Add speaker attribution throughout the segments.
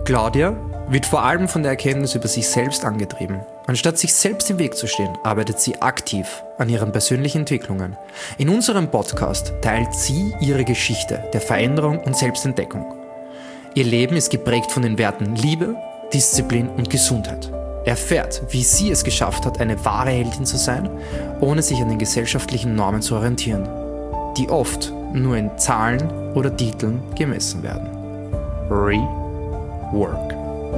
Speaker 1: Claudia wird vor allem von der Erkenntnis über sich selbst angetrieben. Anstatt sich selbst im Weg zu stehen, arbeitet sie aktiv an ihren persönlichen Entwicklungen. In unserem Podcast teilt sie ihre Geschichte der Veränderung und Selbstentdeckung. Ihr Leben ist geprägt von den Werten Liebe, Disziplin und Gesundheit. Erfährt, wie sie es geschafft hat, eine wahre Heldin zu sein, ohne sich an den gesellschaftlichen Normen zu orientieren, die oft nur in Zahlen oder Titeln gemessen werden. Rework.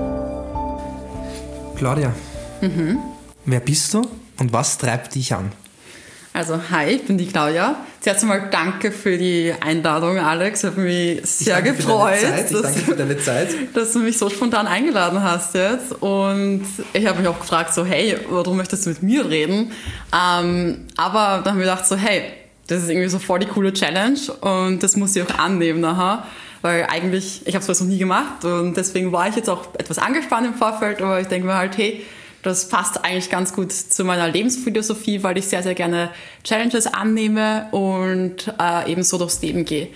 Speaker 1: Claudia, wer bist du und was treibt dich an?
Speaker 2: Also, hi, ich bin die Claudia. Zuerst einmal danke für die Einladung, Alex. Ich habe mich sehr gefreut,
Speaker 1: Danke für deine Zeit.
Speaker 2: Dass du mich so spontan eingeladen hast jetzt. Und ich habe mich auch gefragt, so, hey, warum möchtest du mit mir reden? Aber dann habe ich gedacht, so, hey, das ist irgendwie so voll die coole Challenge und das muss ich auch annehmen nachher. Weil eigentlich, ich habe sowas noch nie gemacht und deswegen war ich jetzt auch etwas angespannt im Vorfeld, aber ich denke mir halt, hey, das passt eigentlich ganz gut zu meiner Lebensphilosophie, weil ich sehr, sehr gerne Challenges annehme und eben so durchs Leben gehe.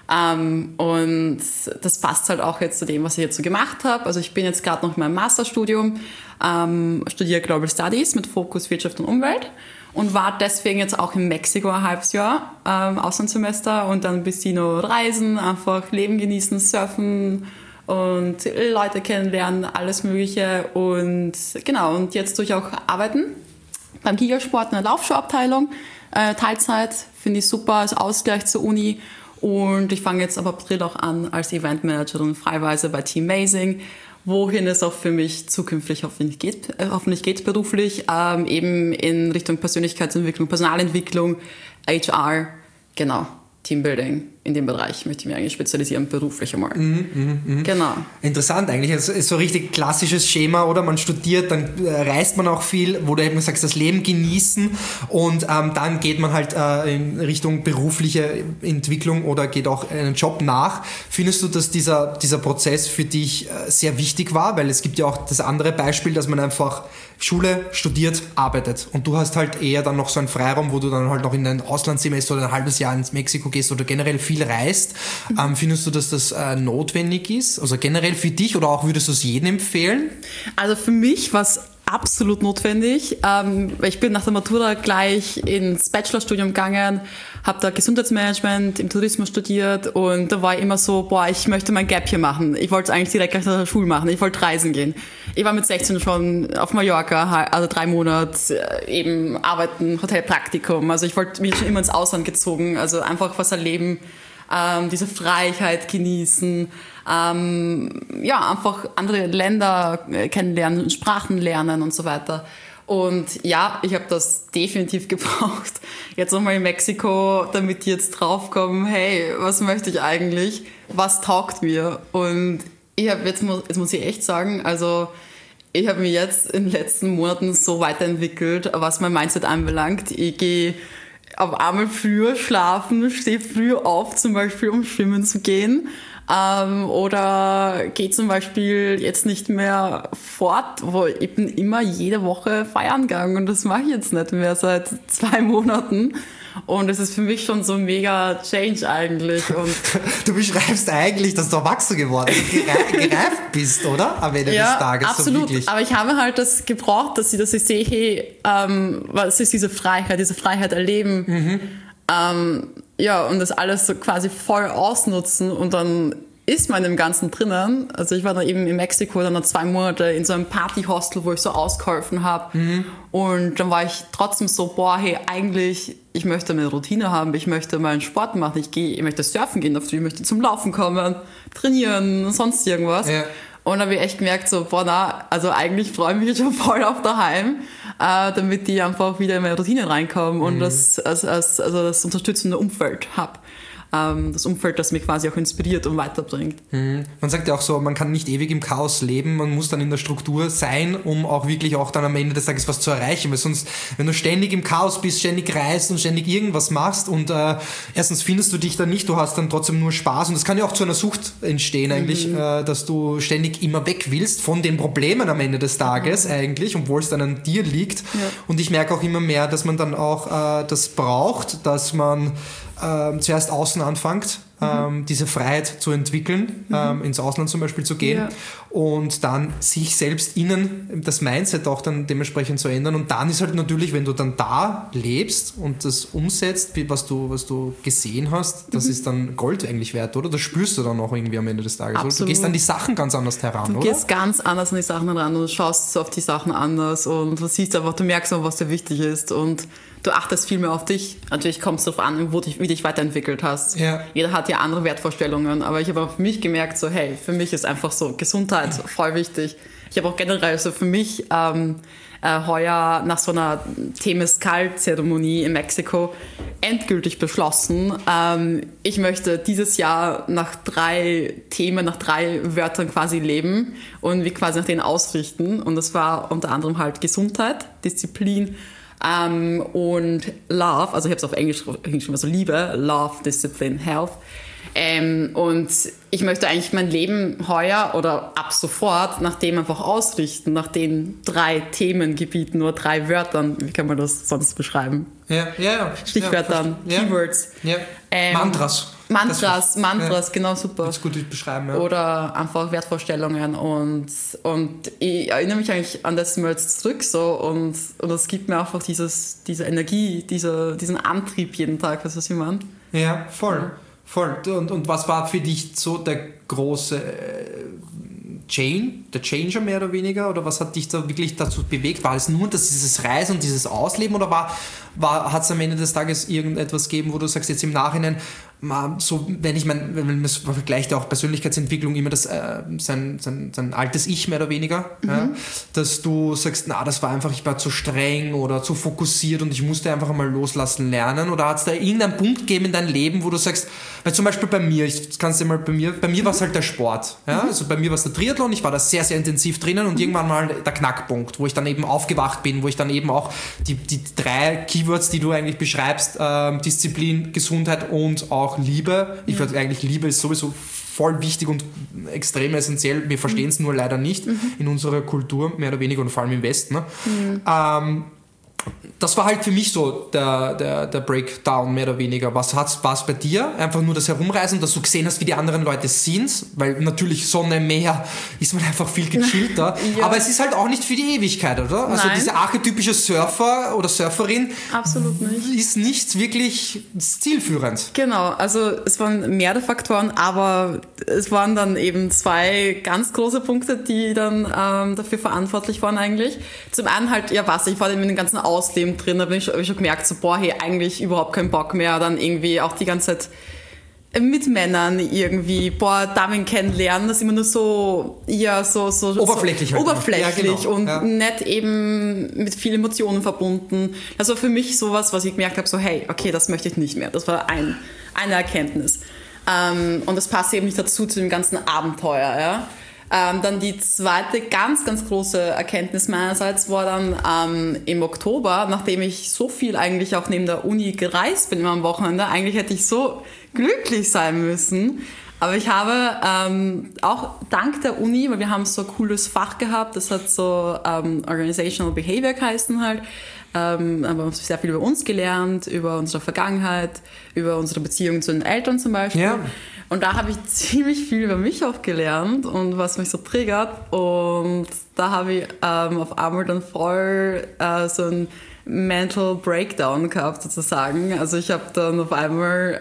Speaker 2: Und das passt halt auch jetzt zu dem, was ich jetzt so gemacht habe. Also ich bin jetzt gerade noch in meinem Masterstudium, studiere Global Studies mit Fokus Wirtschaft und Umwelt und war deswegen jetzt auch in Mexiko ein halbes Jahr, Auslandssemester und dann ein bisschen reisen, einfach Leben genießen, surfen und Leute kennenlernen, alles Mögliche. Und genau, und jetzt tue ich auch arbeiten beim Gigasport in der Laufschuhabteilung. Teilzeit, finde ich super, als Ausgleich zur Uni. Und ich fange jetzt ab April auch an als Eventmanagerin freiweise bei Team Amazing, wohin es auch für mich zukünftig hoffentlich geht beruflich, eben in Richtung Persönlichkeitsentwicklung, Personalentwicklung, HR, genau. Teambuilding, in dem Bereich möchte ich mich eigentlich spezialisieren, beruflich einmal. Genau.
Speaker 1: Interessant eigentlich, es ist so ein richtig klassisches Schema, oder? Man studiert, dann reist man auch viel, wo du eben sagst, das Leben genießen und dann geht man halt in Richtung berufliche Entwicklung oder geht auch einen Job nach. Findest du, dass dieser Prozess für dich sehr wichtig war? Weil es gibt ja auch das andere Beispiel, dass man einfach Schule, studiert, arbeitet. Und du hast halt eher dann noch so einen Freiraum, wo du dann halt noch in ein Auslandssemester oder ein halbes Jahr ins Mexiko gehst oder generell viel reist. Findest du, dass das notwendig ist? Also generell für dich oder auch würdest du es jedem empfehlen?
Speaker 2: Also für mich war es absolut notwendig. Ich bin nach der Matura gleich ins Bachelorstudium gegangen, habe da Gesundheitsmanagement im Tourismus studiert und da war ich immer so, ich möchte mein Gap hier machen. Ich wollte es eigentlich direkt nach der Schule machen. Ich wollte reisen gehen. Ich war mit 16 schon auf Mallorca, also 3 Monate eben arbeiten, Hotelpraktikum. Also ich wollte mich schon immer ins Ausland gezogen, also einfach was erleben, diese Freiheit genießen, einfach andere Länder kennenlernen, Sprachen lernen und so weiter. Und ja, ich habe das definitiv gebraucht. Jetzt nochmal in Mexiko, damit die jetzt draufkommen, hey, was möchte ich eigentlich? Was taugt mir? Und jetzt muss ich echt sagen, also ich habe mich jetzt in den letzten Monaten so weiterentwickelt, was mein Mindset anbelangt. Ich gehe auf einmal früher schlafen, stehe früh auf, zum Beispiel um schwimmen zu gehen. Oder gehe zum Beispiel jetzt nicht mehr fort, wo ich bin immer jede Woche feiern gegangen und das mache ich jetzt nicht mehr seit 2 Monaten. Und es ist für mich schon so ein mega Change eigentlich. Und
Speaker 1: du beschreibst eigentlich, dass du erwachsen geworden bist, gereift bist, oder? Am Ende des Tages.
Speaker 2: Absolut.
Speaker 1: So
Speaker 2: aber ich habe halt das gebraucht, dass ich sehe, hey, was ist diese Freiheit erleben. Und das alles so quasi voll ausnutzen und dann ist man im Ganzen drinnen. Also ich war dann eben in Mexiko dann noch 2 Monate in so einem Partyhostel, wo ich so ausgeholfen habe. Und dann war ich trotzdem so, eigentlich, ich möchte eine Routine haben, ich möchte mal einen Sport machen, ich möchte surfen gehen, ich möchte zum Laufen kommen, trainieren, sonst irgendwas. Ja. Und dann habe ich echt gemerkt, so, also eigentlich freue ich mich jetzt schon voll auf daheim, damit die einfach wieder in meine Routinen reinkommen und das unterstützende Umfeld habe. Das Umfeld, das mich quasi auch inspiriert und weiterbringt.
Speaker 1: Man sagt ja auch so, man kann nicht ewig im Chaos leben, man muss dann in der Struktur sein, um auch wirklich auch dann am Ende des Tages was zu erreichen, weil sonst, wenn du ständig im Chaos bist, ständig reist und ständig irgendwas machst und erstens findest du dich dann nicht, du hast dann trotzdem nur Spaß und das kann ja auch zu einer Sucht entstehen eigentlich, dass du ständig immer weg willst von den Problemen am Ende des Tages eigentlich, obwohl es dann an dir liegt. Ja. Und ich merke auch immer mehr, dass man dann auch das braucht, dass man zuerst außen anfängt diese Freiheit zu entwickeln, ins Ausland zum Beispiel zu gehen und dann sich selbst innen das Mindset auch dann dementsprechend zu ändern. Und dann ist halt natürlich, wenn du dann da lebst und das umsetzt, was du gesehen hast, das ist dann Gold eigentlich wert, oder? Das spürst du dann auch irgendwie am Ende des Tages. Oder? Du gehst an die Sachen ganz anders heran, oder?
Speaker 2: Du gehst ganz anders an die Sachen heran und du schaust auf die Sachen anders und du siehst einfach, du merkst einfach, was dir wichtig ist und du achtest viel mehr auf dich. Natürlich kommt es darauf an, wie dich weiterentwickelt hast. Ja. Jeder hat ja andere Wertvorstellungen, aber ich habe auch für mich gemerkt, so hey, für mich ist einfach so Gesundheit voll wichtig. Ich habe auch generell so für mich heuer nach so einer Temescal-Zeremonie in Mexiko endgültig beschlossen, ich möchte dieses Jahr nach 3 Themen, nach 3 Wörtern quasi leben und wie quasi nach denen ausrichten. Und das war unter anderem halt Gesundheit, Disziplin, und Love, also ich habe es auf Englisch hingeschrieben, also Liebe, Love, Discipline, Health. Und ich möchte eigentlich mein Leben heuer oder ab sofort nach dem einfach ausrichten, nach den 3 Themengebieten, nur 3 Wörtern. Wie kann man das sonst beschreiben?
Speaker 1: Ja.
Speaker 2: Stichwörtern, Keywords.
Speaker 1: Ja.
Speaker 2: Mantras, genau, super.
Speaker 1: Das gut beschreiben, ja.
Speaker 2: Oder einfach Wertvorstellungen und ich erinnere mich eigentlich an das mal jetzt zurück so und es gibt mir einfach diese Energie, diesen Antrieb jeden Tag, weißt du, was ich meine?
Speaker 1: Ja, voll. Ja. Voll. Und was war für dich so der große der Changer mehr oder weniger? Oder was hat dich da wirklich dazu bewegt? War es nur dieses Reisen und dieses Ausleben oder hat es am Ende des Tages irgendetwas gegeben, wo du sagst, jetzt im Nachhinein, so, wenn man vergleicht auch Persönlichkeitsentwicklung immer sein altes Ich mehr oder weniger, ja, dass du sagst, das war einfach, ich war zu streng oder zu fokussiert und ich musste einfach mal loslassen lernen, oder hat es da irgendeinen Punkt gegeben in deinem Leben, wo du sagst, weil zum Beispiel bei mir war es halt der Sport, ja, also bei mir war es der Triathlon, ich war da sehr, sehr intensiv drinnen und irgendwann mal der Knackpunkt, wo ich dann eben aufgewacht bin, wo ich dann eben auch die 3 Keywords, die du eigentlich beschreibst, Disziplin, Gesundheit und auch Liebe. Ich würde eigentlich, Liebe ist sowieso voll wichtig und extrem essentiell. Wir verstehen es nur leider nicht in unserer Kultur, mehr oder weniger, und vor allem im Westen. Ne? Das war halt für mich so der Breakdown, mehr oder weniger. Was war es bei dir? Einfach nur das Herumreisen, dass du gesehen hast, wie die anderen Leute sind, weil natürlich Sonne, Meer ist man einfach viel gechillter. Ja. Aber es ist halt auch nicht für die Ewigkeit, oder? Also dieser archetypische Surfer oder Surferin
Speaker 2: absolut nicht.
Speaker 1: Ist nicht wirklich zielführend.
Speaker 2: Genau, also es waren mehrere Faktoren, aber es waren dann eben 2 ganz große Punkte, die dann dafür verantwortlich waren eigentlich. Zum einen halt, ich war in den ganzen Ausleben drin, da habe ich schon gemerkt, so, eigentlich überhaupt keinen Bock mehr, dann irgendwie auch die ganze Zeit mit Männern irgendwie, Damen kennenlernen, das ist immer nur so,
Speaker 1: oberflächlich.
Speaker 2: So, oberflächlich
Speaker 1: ja, genau.
Speaker 2: Und nicht eben mit vielen Emotionen verbunden. Das war für mich sowas, was ich gemerkt habe, so, hey, okay, das möchte ich nicht mehr. Das war eine Erkenntnis. Und das passt eben nicht dazu, zu dem ganzen Abenteuer, ja. Dann die zweite ganz, ganz große Erkenntnis meinerseits war dann im Oktober, nachdem ich so viel eigentlich auch neben der Uni gereist bin immer am Wochenende. Eigentlich hätte ich so glücklich sein müssen. Aber ich habe auch dank der Uni, weil wir haben so ein cooles Fach gehabt, das hat so Organizational Behavior geheißen halt, haben wir sehr viel über uns gelernt, über unsere Vergangenheit, über unsere Beziehung zu den Eltern zum Beispiel. Ja. Und da habe ich ziemlich viel über mich auch gelernt und was mich so triggert. Und da habe ich auf einmal dann voll so ein Mental Breakdown gehabt sozusagen. Also ich habe dann auf einmal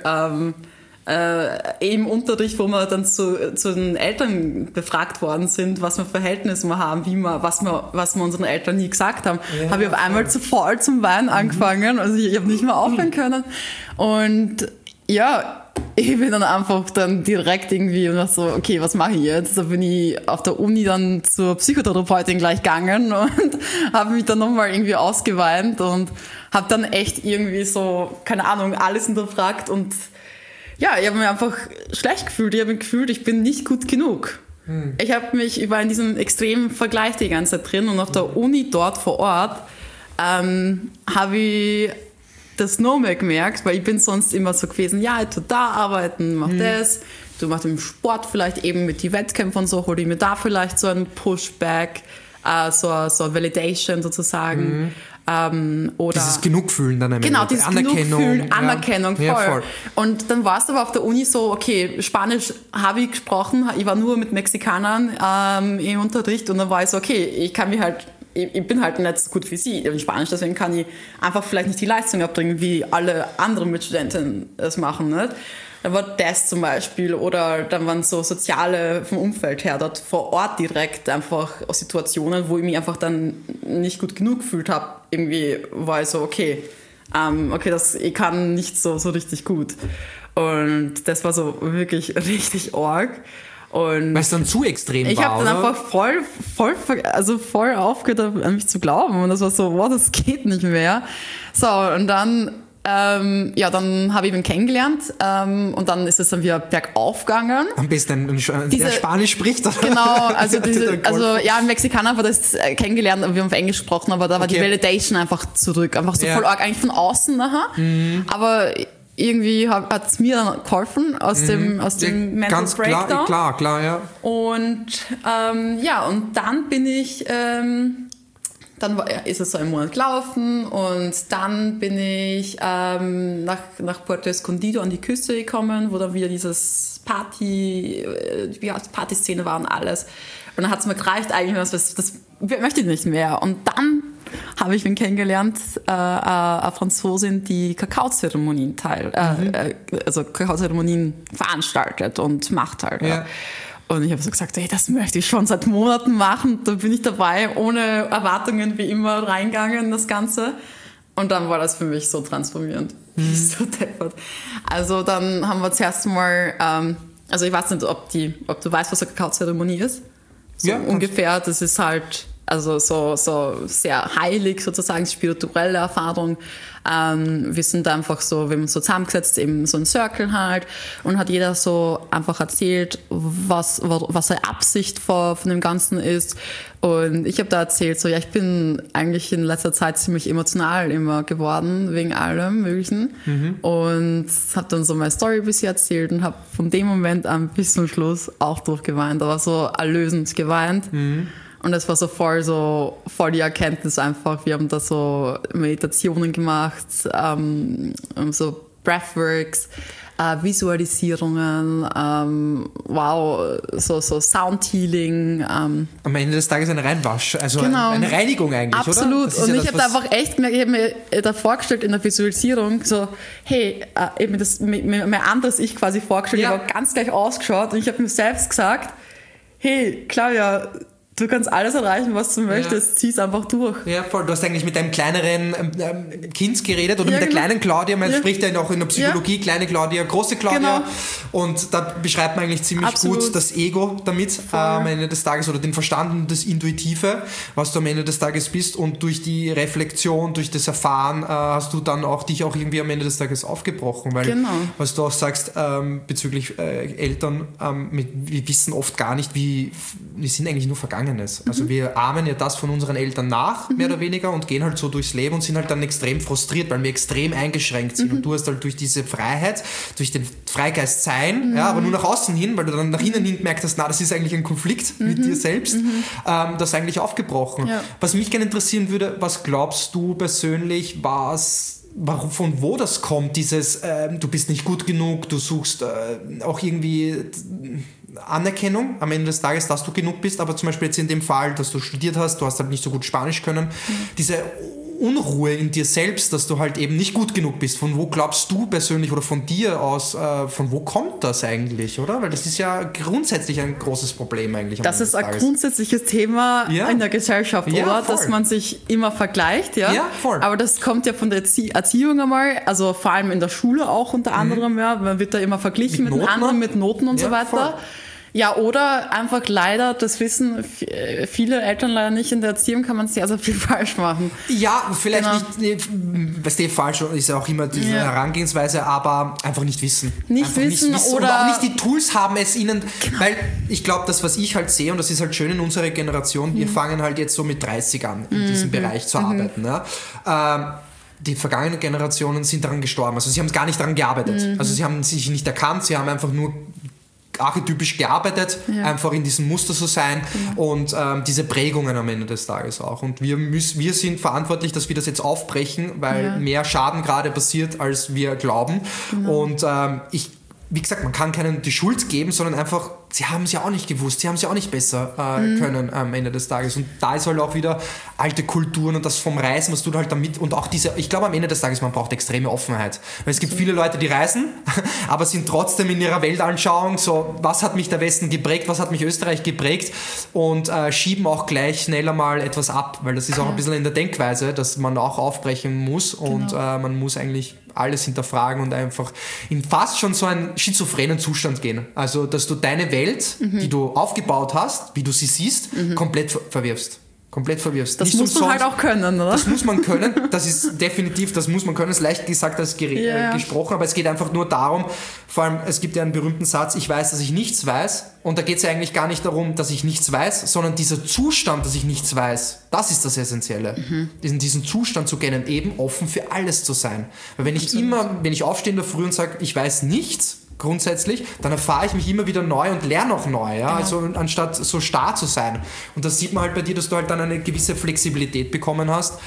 Speaker 2: im Unterricht, wo wir dann zu den Eltern befragt worden sind, was wir für Verhältnisse wir haben, was wir unseren Eltern nie gesagt haben, habe ich auf einmal voll zum Weinen angefangen. Also ich habe nicht mehr aufhören können. Und ja, ich bin dann einfach dann direkt irgendwie und dachte so, okay, was mache ich jetzt? Da bin ich auf der Uni dann zur Psychotherapeutin gleich gegangen und habe mich dann nochmal irgendwie ausgeweint und habe dann echt irgendwie so, keine Ahnung, alles hinterfragt und ja, ich habe mich einfach schlecht gefühlt. Ich habe mich gefühlt, ich bin nicht gut genug. Ich war in diesem extremen Vergleich die ganze Zeit drin und auf der Uni dort vor Ort habe ich das noch mehr gemerkt, weil ich bin sonst immer so gewesen, ja, ich tue da arbeiten, mach das, du machst im Sport vielleicht eben mit den Wettkämpfen und so, hol ich mir da vielleicht so einen Pushback, so Validation sozusagen. Oder
Speaker 1: dieses Genugfühlen dann am
Speaker 2: Genau,
Speaker 1: Ende.
Speaker 2: dieses Genugfühlen, Anerkennung, voll.
Speaker 1: Ja, voll.
Speaker 2: Und dann war es aber auf der Uni so, okay, Spanisch habe ich gesprochen, ich war nur mit Mexikanern im Unterricht und dann war ich so, okay, ich bin halt nicht so gut wie sie in Spanisch, deswegen kann ich einfach vielleicht nicht die Leistung erbringen, wie alle anderen Mitstudenten es machen. Nicht? Da war das zum Beispiel oder dann waren so soziale vom Umfeld her dort vor Ort direkt einfach Situationen, wo ich mich einfach dann nicht gut genug gefühlt habe. Irgendwie war ich so, okay, ich kann nicht so richtig gut. Und das war so wirklich richtig arg.
Speaker 1: Weil es dann zu extrem war,
Speaker 2: ich habe dann
Speaker 1: oder?
Speaker 2: einfach voll aufgehört, an mich zu glauben. Und das war so, wow, das geht nicht mehr. So, und dann dann habe ich ihn kennengelernt und dann ist es dann wieder bergauf gegangen.
Speaker 1: Am besten, der Spanisch spricht. Oder?
Speaker 2: Genau, ein Mexikaner war das kennengelernt und wir haben auf Englisch gesprochen, aber da war die Validation einfach zurück. Einfach so voll arg, eigentlich von außen nachher. Aber irgendwie hat es mir dann geholfen aus dem Mental
Speaker 1: Ganz
Speaker 2: Breakdown.
Speaker 1: Klar, ja.
Speaker 2: Und und dann bin ich... Dann ist es so ein Monat gelaufen und dann bin ich nach Puerto Escondido an die Küste gekommen, wo dann wieder dieses Partyszene war und alles. Und dann hat es mir gereicht eigentlich, das möchte ich nicht mehr. Und dann habe ich ihn kennengelernt, eine Franzosin, die Kakaozeremonien Kakaozeremonien veranstaltet und macht halt.
Speaker 1: Ja.
Speaker 2: Und ich habe so gesagt, hey, das möchte ich schon seit Monaten machen. Da bin ich dabei, ohne Erwartungen wie immer reingegangen in das Ganze. Und dann war das für mich so transformierend. So deppert. Also dann haben wir zuerst mal, ich weiß nicht, ob du weißt, was eine Kakaozeremonie ist. So ja, ungefähr, das ist halt so sehr heilig sozusagen, spirituelle Erfahrung. Wir sind einfach so, wir haben uns so zusammengesetzt, eben so ein Circle halt, und hat jeder so einfach erzählt, was seine Absicht von dem Ganzen ist. Und ich habe da erzählt, so, ja, ich bin eigentlich in letzter Zeit ziemlich emotional immer geworden, wegen allem Möglichen. Und habe dann so meine Story ein bisschen erzählt und habe von dem Moment an bis zum Schluss auch durchgeweint, aber so erlösend geweint. Und das war so voll die Erkenntnis einfach. Wir haben da so Meditationen gemacht, so Breathworks, Visualisierungen, so Soundhealing.
Speaker 1: Am Ende des Tages ein Reinwasch, also
Speaker 2: genau.
Speaker 1: Eine Reinigung eigentlich,
Speaker 2: absolut.
Speaker 1: Oder?
Speaker 2: Und ich habe da einfach echt gemerkt, ich habe mir da vorgestellt in der Visualisierung, so, hey, ich habe mir mein anderes Ich quasi vorgestellt, ich habe ganz gleich ausgeschaut und ich habe mir selbst gesagt, hey, Claudia, du kannst alles erreichen, was du möchtest, zieh's einfach durch. Ja,
Speaker 1: voll. Du hast eigentlich mit deinem kleineren Kind gerered oder mit der kleinen Claudia, man spricht ja auch in der Psychologie, kleine Claudia, große Claudia. Genau. Und da beschreibt man eigentlich ziemlich gut das Ego damit am Ende des Tages oder den Verstand und das Intuitive, was du am Ende des Tages bist, und durch die Reflexion, durch das Erfahren hast du dann auch dich auch irgendwie am Ende des Tages aufgebrochen, weil was du auch sagst bezüglich Eltern, wir wissen oft gar nicht, wir sind eigentlich nur vergangen. Also wir ahmen ja das von unseren Eltern nach, mehr oder weniger, und gehen halt so durchs Leben und sind halt dann extrem frustriert, weil wir extrem eingeschränkt sind. Und du hast halt durch diese Freiheit, durch den Freigeist sein, aber nur nach außen hin, weil du dann nach innen hin gemerkt hast, das ist eigentlich ein Konflikt mit dir selbst, das eigentlich aufgebrochen. Ja. Was mich gerne interessieren würde, was glaubst du persönlich, von wo das kommt, dieses du bist nicht gut genug, du suchst auch irgendwie Anerkennung am Ende des Tages, dass du genug bist, aber zum Beispiel jetzt in dem Fall, dass du studiert hast, du hast halt nicht so gut Spanisch können, diese Unruhe in dir selbst, dass du halt eben nicht gut genug bist. Von wo glaubst du persönlich oder von dir aus, von wo kommt das eigentlich, oder? Weil das ist ja grundsätzlich ein großes Problem eigentlich.
Speaker 2: Das ist ein grundsätzliches Thema in der Gesellschaft, oder? Voll. Dass man sich immer vergleicht, ja? Ja, voll. Aber das kommt ja von der Erziehung einmal, also vor allem in der Schule auch unter anderem, man wird da immer verglichen mit den anderen, mit Noten und so weiter. Voll. Ja, oder einfach leider, das wissen viele Eltern leider nicht, in der Erziehung kann man sehr, sehr viel falsch machen. Ja, vielleicht nicht, weißt du, falsch ist ja auch immer diese Herangehensweise, aber einfach nicht wissen. Nicht wissen oder auch nicht die Tools haben, es ihnen, weil ich glaube, das, was ich halt sehe, und das ist halt schön in unserer Generation, wir fangen halt jetzt so mit 30 an, in diesem Bereich zu arbeiten. Ja. Die vergangenen Generationen sind daran gestorben, also sie haben gar nicht daran gearbeitet. Also sie haben sich nicht erkannt, sie haben einfach nur
Speaker 1: archetypisch gearbeitet, einfach in diesem Muster zu sein und diese Prägungen am Ende des Tages auch. Und wir sind verantwortlich, dass wir das jetzt aufbrechen, weil mehr Schaden gerade passiert, als wir glauben. Und wie gesagt, man kann keinen die Schuld geben, sondern einfach, sie haben es ja auch nicht gewusst, sie haben es ja auch nicht besser können am Ende des Tages. Und da ist halt auch wieder alte Kulturen und das vom Reisen, was du halt damit, und auch ich glaube am Ende des Tages, man braucht extreme Offenheit. Weil es gibt viele Leute, die reisen, aber sind trotzdem in ihrer Weltanschauung so, was hat mich der Westen geprägt, was hat mich Österreich geprägt, und schieben auch gleich schneller mal etwas ab, weil das ist auch ein bisschen in der Denkweise, dass man auch aufbrechen muss und man muss eigentlich alles hinterfragen und einfach in fast schon so einen schizophrenen Zustand gehen. Also, dass du deine Welt, die du aufgebaut hast, wie du sie siehst, komplett verwirfst. Das
Speaker 2: nicht muss man halt auch können, oder?
Speaker 1: Das muss man können. Das ist definitiv, das muss man können. Das ist leicht gesagt als gesprochen, aber es geht einfach nur darum, vor allem, es gibt ja einen berühmten Satz, ich weiß, dass ich nichts weiß. Und da geht es ja eigentlich gar nicht darum, dass ich nichts weiß, sondern dieser Zustand, dass ich nichts weiß, das ist das Essentielle. Diesen Zustand zu kennen, eben offen für alles zu sein. Weil wenn ich aufstehe in der Früh und sage, ich weiß nichts, grundsätzlich, dann erfahre ich mich immer wieder neu und lerne auch neu, ja? Also anstatt so starr zu sein. Und das sieht man halt bei dir, dass du halt dann eine gewisse Flexibilität bekommen hast,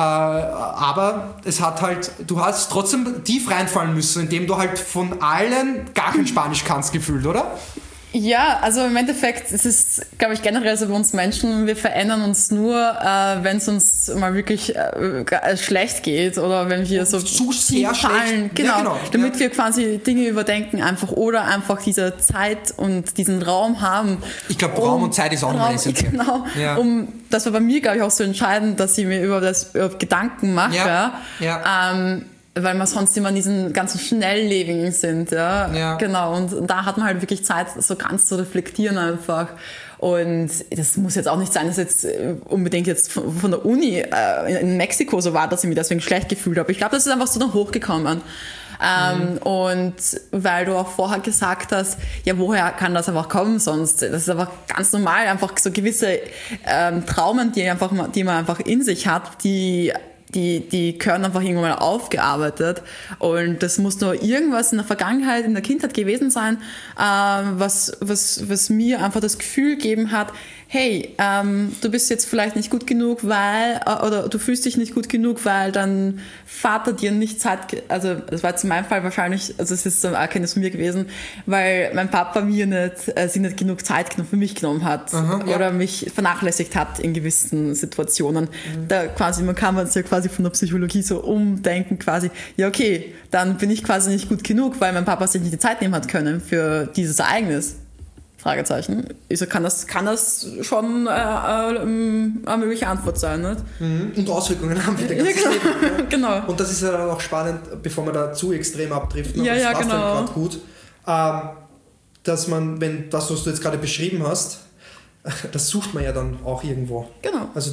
Speaker 1: aber es hat halt, du hast trotzdem tief reinfallen müssen, indem du halt von allen gar kein Spanisch kannst, gefühlt, oder?
Speaker 2: Ja, also im Endeffekt, es ist, glaube ich, generell so bei uns Menschen, wir verändern uns nur, wenn es uns mal wirklich schlecht geht oder wenn wir so
Speaker 1: zu sehr fallen.
Speaker 2: Genau, damit wir quasi Dinge überdenken einfach oder einfach diese Zeit und diesen Raum haben.
Speaker 1: Ich glaube, Raum und Zeit ist auch noch essentiell.
Speaker 2: Genau, das war bei mir, glaube ich, auch so entscheidend, dass ich mir über Gedanken mache. Weil wir sonst immer in diesen ganzen Schnelllebigen sind, genau, und da hat man halt wirklich Zeit, so ganz zu reflektieren einfach. Und das muss jetzt auch nicht sein, dass jetzt unbedingt jetzt von der Uni in Mexiko so war, dass ich mich deswegen schlecht gefühlt habe. Ich glaube, das ist einfach so dann hochgekommen. Und weil du auch vorher gesagt hast, ja, woher kann das einfach kommen sonst? Das ist einfach ganz normal, einfach so gewisse Traumen, die man einfach in sich hat, die gehören einfach irgendwann mal aufgearbeitet, und das muss nur irgendwas in der Vergangenheit, in der Kindheit gewesen sein, was mir einfach das Gefühl gegeben hat, hey, du bist jetzt vielleicht nicht gut genug, oder du fühlst dich nicht gut genug, weil dein Vater dir nicht Zeit, also das war jetzt in meinem Fall wahrscheinlich, also es ist so eine Erkenntnis von mir gewesen, weil mein Papa sich nicht genug Zeit für mich genommen hat oder mich vernachlässigt hat in gewissen Situationen. Da quasi, man kann es ja quasi von der Psychologie so umdenken, quasi, ja okay, dann bin ich quasi nicht gut genug, weil mein Papa sich nicht die Zeit nehmen hat können für dieses Ereignis. Fragezeichen. Also kann das schon eine mögliche Antwort sein, nicht?
Speaker 1: Und Auswirkungen haben wir der ganzen Leben.
Speaker 2: Genau.
Speaker 1: Und das ist ja auch spannend, bevor wir da zu extrem abdriften,
Speaker 2: aber
Speaker 1: das passt dann gerade gut, dass man, das, was du jetzt gerade beschrieben hast, das sucht man ja dann auch irgendwo.
Speaker 2: Genau.
Speaker 1: Also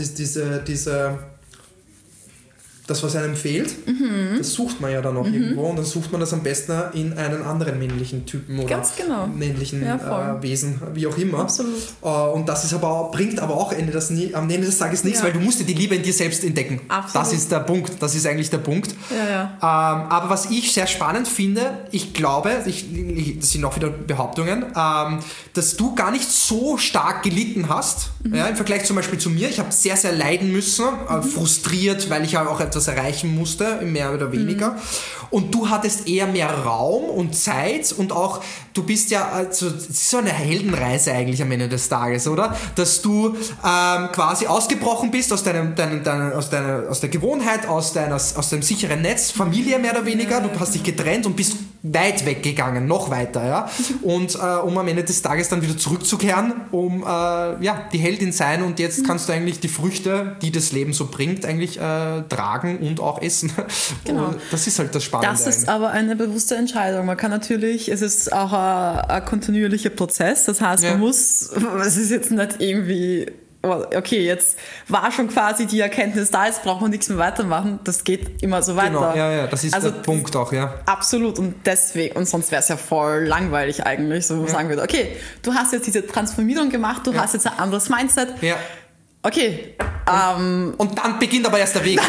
Speaker 1: das, was einem fehlt, das sucht man ja dann auch irgendwo, und dann sucht man das am besten in einen anderen männlichen Typen oder männlichen Wesen, wie auch immer.
Speaker 2: Absolut.
Speaker 1: Und das ist bringt aber auch am Ende des Tages nichts, weil du musst dir die Liebe in dir selbst entdecken.
Speaker 2: Absolut.
Speaker 1: Das ist der Punkt, das ist eigentlich der Punkt. Aber was ich sehr spannend finde, ich glaube, das sind auch wieder Behauptungen, dass du gar nicht so stark gelitten hast, im Vergleich zum Beispiel zu mir. Ich habe sehr, sehr leiden müssen, frustriert, weil ich ja auch etwas erreichen musste, mehr oder weniger. Und du hattest eher mehr Raum und Zeit, und auch, du bist ja, also, es ist so eine Heldenreise eigentlich am Ende des Tages, oder? Dass du quasi ausgebrochen bist aus der Gewohnheit, aus deinem sicheren Netz, Familie mehr oder weniger, du hast dich getrennt und bist weit weggegangen, noch weiter, ja. Und um am Ende des Tages dann wieder zurückzukehren, die Heldin sein, und jetzt kannst du eigentlich die Früchte, die das Leben so bringt, eigentlich tragen und auch essen.
Speaker 2: Genau.
Speaker 1: Und das ist halt das Spannende.
Speaker 2: Das ist aber eine bewusste Entscheidung. Man kann natürlich, es ist auch ein kontinuierlicher Prozess, das heißt, es ist jetzt nicht irgendwie, okay, jetzt war schon quasi die Erkenntnis da, jetzt braucht man nichts mehr weitermachen, das geht immer so weiter.
Speaker 1: Genau, das ist der Punkt auch, ja.
Speaker 2: Absolut, und deswegen, und sonst wäre es ja voll langweilig eigentlich, so sagen würde, okay, du hast jetzt diese Transformierung gemacht, du hast jetzt ein anderes Mindset.
Speaker 1: Ja.
Speaker 2: Okay.
Speaker 1: Und dann beginnt aber erst der Weg.
Speaker 2: Dann beginnt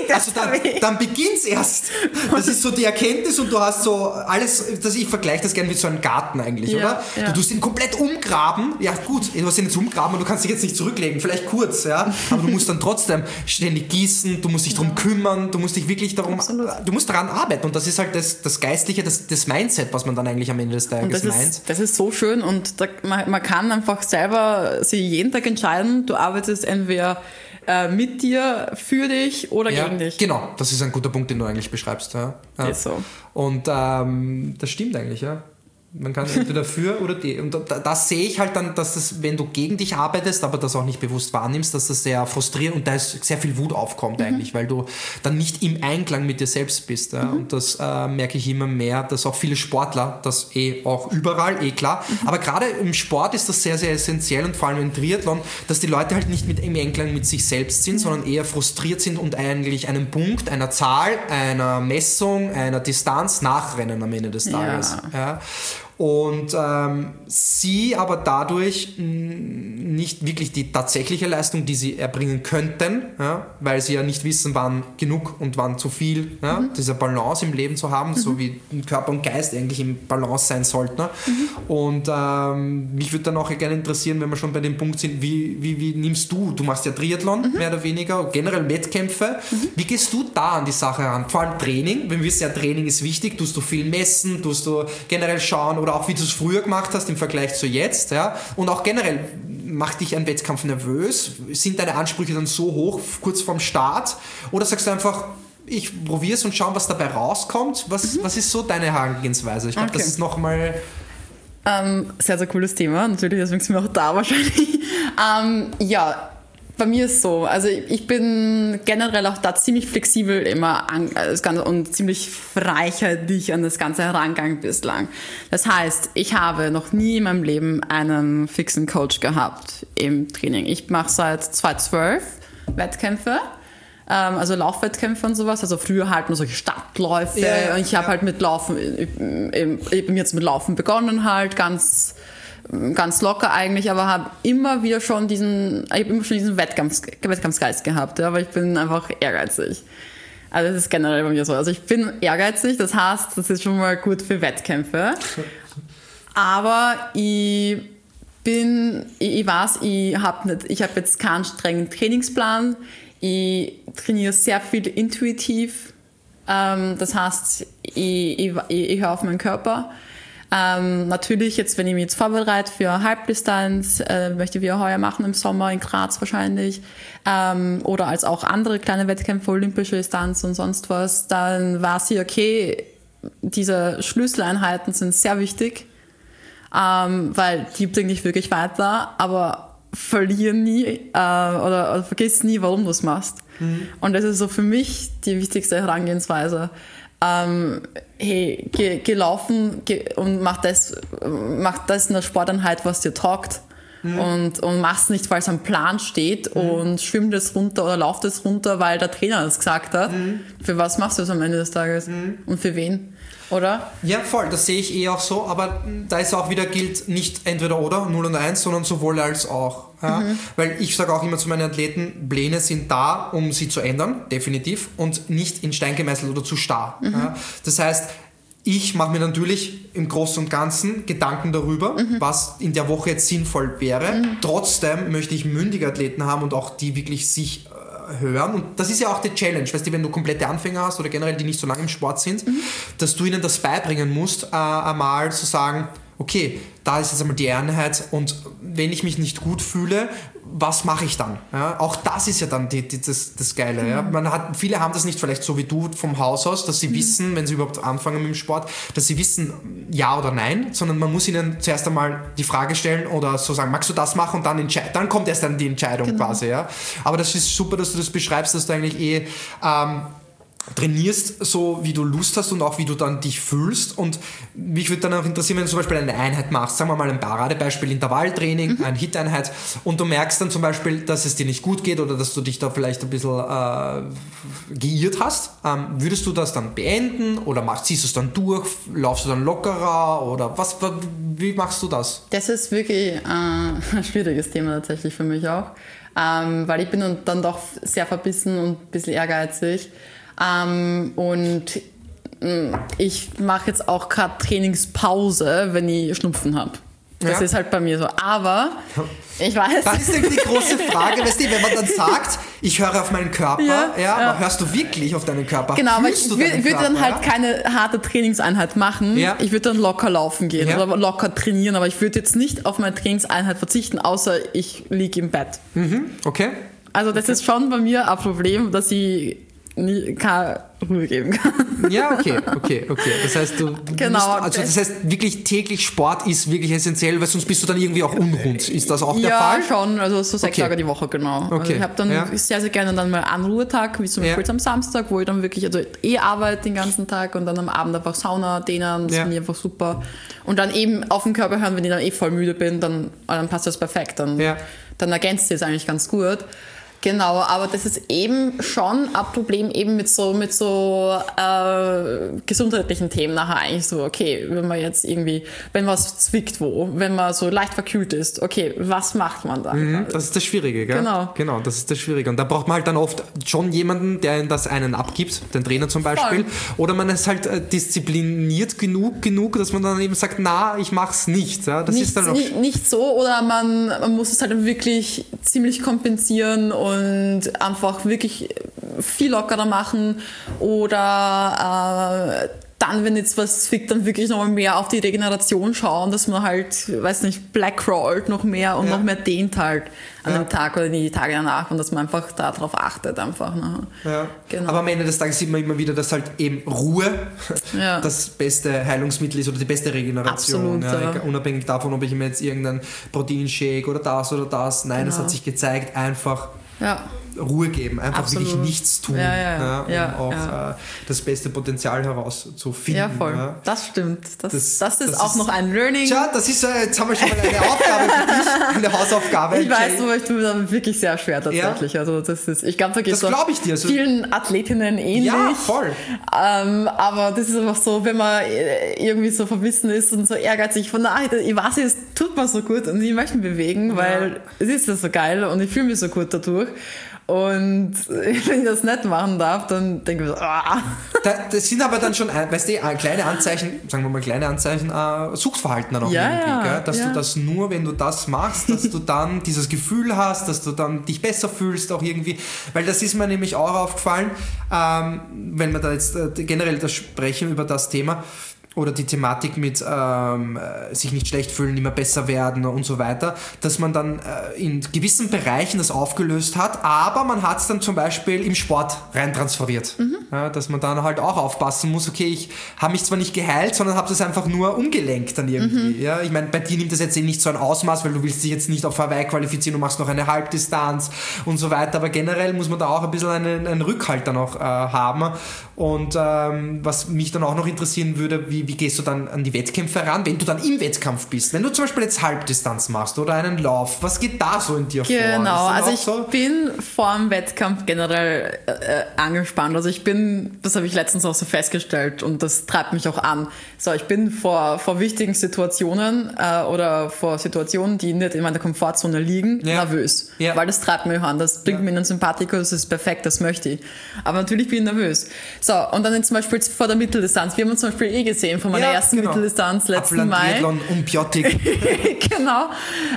Speaker 1: Also dann beginnt's erst. Das ist so die Erkenntnis und du hast so alles, ich vergleiche das gerne mit so einem Garten eigentlich, oder? Ja. Du tust ihn komplett umgraben. Ja gut, du hast ihn jetzt umgraben und du kannst dich jetzt nicht zurücklegen, vielleicht kurz, ja. Aber du musst dann trotzdem ständig gießen, du musst dich darum kümmern, du musst dich wirklich darum, du musst daran arbeiten und das ist halt das Geistliche, das Mindset, was man dann eigentlich am Ende des Tages meint.
Speaker 2: Das ist so schön und man kann einfach selber sich jeden Tag entscheiden, du arbeitest entweder mit dir, für dich oder gegen dich.
Speaker 1: Genau, das ist ein guter Punkt, den du eigentlich beschreibst. Ja.
Speaker 2: Ist so.
Speaker 1: Und das stimmt eigentlich, ja. Man kann entweder für oder die. Und das sehe ich halt dann, dass das, wenn du gegen dich arbeitest, aber das auch nicht bewusst wahrnimmst, dass das sehr frustrierend und da ist sehr viel Wut aufkommt eigentlich, weil du dann nicht im Einklang mit dir selbst bist. Ja? Und das merke ich immer mehr, dass auch viele Sportler, das auch überall, klar, aber gerade im Sport ist das sehr, sehr essentiell und vor allem im Triathlon, dass die Leute halt nicht im Einklang mit sich selbst sind, sondern eher frustriert sind und eigentlich einen Punkt, einer Zahl, einer Messung, einer Distanz nachrennen am Ende des Tages. Ja. Und sie aber dadurch nicht wirklich die tatsächliche Leistung, die sie erbringen könnten, ja, weil sie ja nicht wissen, wann genug und wann zu viel, ja, diese Balance im Leben zu haben, so wie Körper und Geist eigentlich im Balance sein sollten. Ne? Und mich würde dann auch gerne interessieren, wenn wir schon bei dem Punkt sind, wie nimmst du machst ja Triathlon, mehr oder weniger, generell Wettkämpfe, wie gehst du da an die Sache ran? Vor allem Training, wir wissen ja, Training ist wichtig, tust du viel messen, tust du generell schauen, oder auch wie du es früher gemacht hast im Vergleich zu jetzt, ja, und auch generell, macht dich ein Wettkampf nervös? Sind deine Ansprüche dann so hoch kurz vorm Start? Oder sagst du einfach, ich probiere es und schaue, was dabei rauskommt? Was ist so deine Herangehensweise? Ich glaube, das ist nochmal...
Speaker 2: sehr, sehr cooles Thema, natürlich, deswegen sind wir auch da wahrscheinlich. Bei mir ist so, also ich bin generell auch da ziemlich flexibel immer und ziemlich reichhaltig an das Ganze herangegangen bislang. Das heißt, ich habe noch nie in meinem Leben einen fixen Coach gehabt im Training. Ich mache seit 2012 Wettkämpfe, also Laufwettkämpfe und sowas, also früher halt nur solche Stadtläufe und ich habe halt mit Laufen, ich bin jetzt mit Laufen begonnen halt, ganz locker eigentlich, aber habe immer schon diesen Wettkampfsgeist gehabt, ja, aber ich bin einfach ehrgeizig. Also das ist generell bei mir so. Also ich bin ehrgeizig, das heißt, das ist schon mal gut für Wettkämpfe. Aber ich habe jetzt keinen strengen Trainingsplan. Ich trainiere sehr viel intuitiv. Das heißt, ich höre auf meinen Körper. Natürlich, jetzt, wenn ich mich jetzt vorbereite für Halbdistanz, möchte ich wieder heuer machen im Sommer in Graz wahrscheinlich, oder als auch andere kleine Wettkämpfe, olympische Distanz und sonst was, dann weiß ich, okay, diese Schlüsseleinheiten sind sehr wichtig, weil die bringen dich wirklich weiter, aber verlier nie oder vergiss nie, warum du es machst. Und das ist so für mich die wichtigste Herangehensweise. Geh laufen und mach das in der Sporteinheit, was dir taugt. Und mach's nicht, weil es am Plan steht und schwimm das runter oder lauf das runter, weil der Trainer das gesagt hat. Für was machst du es am Ende des Tages? Und für wen? Oder?
Speaker 1: Ja, voll, das sehe ich auch so, aber da ist auch wieder gilt nicht entweder oder, 0 und 1, sondern sowohl als auch. Ja? Weil ich sage auch immer zu meinen Athleten, Pläne sind da, um sie zu ändern, definitiv, und nicht in Stein gemeißelt oder zu starr. Ja? Das heißt, ich mache mir natürlich im Großen und Ganzen Gedanken darüber, was in der Woche jetzt sinnvoll wäre. Trotzdem möchte ich mündige Athleten haben und auch die wirklich sich hören. Und das ist ja auch die Challenge, weißt du, wenn du komplette Anfänger hast oder generell die nicht so lange im Sport sind, dass du ihnen das beibringen musst, einmal zu sagen, okay, da ist jetzt einmal die Einheit und wenn ich mich nicht gut fühle, was mache ich dann? Ja, auch das ist ja dann das Geile. Ja? Viele haben das nicht vielleicht so wie du vom Haus aus, dass sie wissen, wenn sie überhaupt anfangen mit dem Sport, dass sie wissen, ja oder nein, sondern man muss ihnen zuerst einmal die Frage stellen oder so sagen, magst du das machen und dann kommt erst dann die Entscheidung quasi. Ja? Aber das ist super, dass du das beschreibst, dass du eigentlich trainierst so, wie du Lust hast und auch wie du dann dich fühlst. Und mich würde dann auch interessieren, wenn du zum Beispiel eine Einheit machst, sagen wir mal ein Paradebeispiel, Intervalltraining, eine HIIT-Einheit, und du merkst dann zum Beispiel, dass es dir nicht gut geht oder dass du dich da vielleicht ein bisschen geirrt hast. Würdest du das dann beenden oder ziehst du es dann durch? Laufst du dann lockerer oder wie machst du das?
Speaker 2: Das ist wirklich ein schwieriges Thema tatsächlich für mich auch, weil ich bin dann doch sehr verbissen und ein bisschen ehrgeizig. Und ich mache jetzt auch gerade Trainingspause, wenn ich Schnupfen habe. Das ist halt bei mir so. Aber ich weiß.
Speaker 1: Das ist nämlich die große Frage, weißt du, wenn man dann sagt, ich höre auf meinen Körper, aber hörst du wirklich auf deinen Körper?
Speaker 2: Genau, aber ich würde dann halt keine harte Trainingseinheit machen. Ja. Ich würde dann locker laufen gehen oder locker trainieren, aber ich würde jetzt nicht auf meine Trainingseinheit verzichten, außer ich liege im Bett.
Speaker 1: Okay.
Speaker 2: Also das ist schon bei mir ein Problem, dass ich keine Ruhe geben kann.
Speaker 1: Ja, okay. Das heißt, das heißt, wirklich täglich Sport ist wirklich essentiell, weil sonst bist du dann irgendwie auch unrund. Ist das auch der Fall?
Speaker 2: Ja, schon. Also so 6 Tage die Woche, genau.
Speaker 1: Okay.
Speaker 2: Also ich habe dann sehr, sehr gerne dann mal einen Ruhetag, wie zum Beispiel am Samstag, wo ich dann wirklich arbeite den ganzen Tag und dann am Abend einfach Sauna, dehnen, das finde ich einfach super. Und dann eben auf den Körper hören, wenn ich dann voll müde bin, dann passt das perfekt. Dann ergänzt es eigentlich ganz gut. Genau, aber das ist eben schon ein Problem eben mit so gesundheitlichen Themen nachher eigentlich so, okay, wenn man jetzt irgendwie, wenn was zwickt wenn man so leicht verkühlt ist, okay, was macht man dann?
Speaker 1: Das ist das Schwierige, gell? Genau, das ist das Schwierige. Und da braucht man halt dann oft schon jemanden, der das einen abgibt, den Trainer zum Beispiel. Voll. Oder man ist halt diszipliniert genug, dass man dann eben sagt, na, ich mach's nicht. Ja? Das ist dann auch
Speaker 2: nicht so, oder man muss es halt wirklich ziemlich kompensieren und einfach wirklich viel lockerer machen oder dann, wenn jetzt was zwickt, dann wirklich nochmal mehr auf die Regeneration schauen, dass man halt, weiß nicht, blackcrawlt noch mehr und noch mehr dehnt halt an dem Tag oder die Tage danach und dass man einfach darauf achtet einfach.
Speaker 1: Ja. Genau. Aber am Ende des Tages sieht man immer wieder, dass halt eben Ruhe das beste Heilungsmittel ist oder die beste Regeneration.
Speaker 2: Absolut,
Speaker 1: unabhängig davon, ob ich mir jetzt irgendeinen Proteinshake oder das. Nein, es hat sich gezeigt, einfach Ruhe geben, einfach wirklich nichts tun, um auch das beste Potenzial herauszufinden.
Speaker 2: Ja, voll. Ja. Das stimmt. Das ist auch noch ein Learning.
Speaker 1: Tja, jetzt haben wir schon mal eine Aufgabe für dich, eine Hausaufgabe.
Speaker 2: Ich weiß, aber ich tue mir damit wirklich sehr schwer tatsächlich. Ja. Also ich glaube, da geht es vielen Athletinnen ähnlich.
Speaker 1: Ja, voll.
Speaker 2: Aber das ist einfach so, wenn man irgendwie so verbissen ist und so ehrgeizig von ich weiß, es tut mir so gut und ich möchte mich bewegen, weil es ist ja so geil und ich fühle mich so gut dadurch. Und wenn ich das nicht machen darf, dann denke ich so,
Speaker 1: Das sind aber dann schon, weißt du, kleine Anzeichen, Suchtverhalten dann auch irgendwie, gell? Dass du das nur, wenn du das machst, dass du dann dieses Gefühl hast, dass du dann dich besser fühlst auch irgendwie, weil das ist mir nämlich auch aufgefallen, wenn wir da jetzt generell das sprechen über das Thema, oder die Thematik mit sich nicht schlecht fühlen, immer besser werden und so weiter, dass man dann in gewissen Bereichen das aufgelöst hat, aber man hat es dann zum Beispiel im Sport rein transferiert. Ja, dass man dann halt auch aufpassen muss, okay, ich habe mich zwar nicht geheilt, sondern habe das einfach nur umgelenkt dann irgendwie. Ja, ich meine, bei dir nimmt das jetzt nicht so ein Ausmaß, weil du willst dich jetzt nicht auf Hawaii qualifizieren, du machst noch eine Halbdistanz und so weiter, aber generell muss man da auch ein bisschen einen Rückhalt dann auch haben. Und was mich dann auch noch interessieren würde, wie gehst du dann an die Wettkämpfe ran, wenn du dann im Wettkampf bist? Wenn du zum Beispiel jetzt Halbdistanz machst oder einen Lauf, was geht da so in dir vor?
Speaker 2: Genau, also ich bin vor dem Wettkampf generell angespannt. Also das habe ich letztens auch so festgestellt und das treibt mich auch an. So, ich bin vor wichtigen Situationen oder vor Situationen, die nicht in meiner Komfortzone liegen, nervös. Ja. Weil das treibt mich an. Das bringt mir einen Sympathikus, das ist perfekt, das möchte ich. Aber natürlich bin ich nervös. So, und dann zum Beispiel vor der Mitteldistanz. Wir haben uns zum Beispiel gesehen von meiner ersten Mitteldistanz letzten Mai.
Speaker 1: Und Biotik.
Speaker 2: Genau.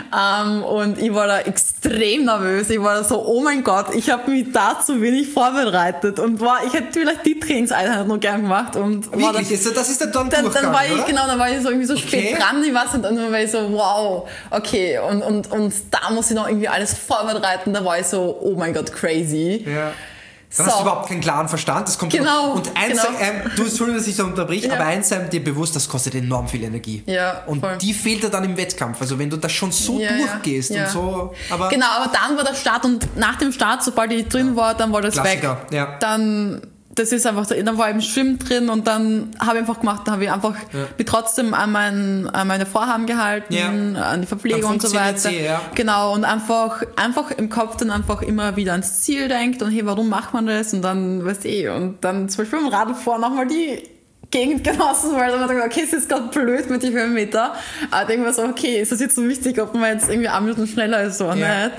Speaker 2: Und ich war da extrem nervös. Ich war da so, oh mein Gott, ich habe mich da zu wenig vorbereitet. Und ich hätte vielleicht die Trainingseinheit noch gern gemacht. Und
Speaker 1: wirklich? Das ist dann Durchgang,
Speaker 2: dann war ich,
Speaker 1: oder?
Speaker 2: Genau, dann war ich so irgendwie so spät dran. Ich weiß nicht, und dann war ich so, wow, okay. Und da muss ich noch irgendwie alles vorbereiten. Da war ich so, oh mein Gott, crazy.
Speaker 1: Ja. Dann hast du überhaupt keinen klaren Verstand. Das kommt und eins, du Entschuldigung, dass ich da unterbrich, aber eins sei dir bewusst, das kostet enorm viel Energie. Ja, und voll. Die fehlt dir dann im Wettkampf. Also wenn du das schon so durchgehst und so. Aber
Speaker 2: genau, aber dann war der Start und nach dem Start, sobald ich drin war, dann war das
Speaker 1: Klassiker,
Speaker 2: weg. Ja. Dann das ist einfach, dann war eben Schwimmen drin und dann habe ich einfach gemacht, dann habe ich einfach mich trotzdem an meine Vorhaben gehalten, an die Verpflegung und so weiter. Genau, und einfach im Kopf dann einfach immer wieder ans Ziel denkt und hey, warum macht man das? Und dann, weißt du, und dann zum Beispiel im Radl vor nochmal die Gegend genossen, weil dann dachte, okay, es ist gerade blöd mit den Höhenmeter. Aber denke mir so, okay, ist das jetzt so wichtig, ob man jetzt irgendwie 1 Minute schneller ist oder nicht?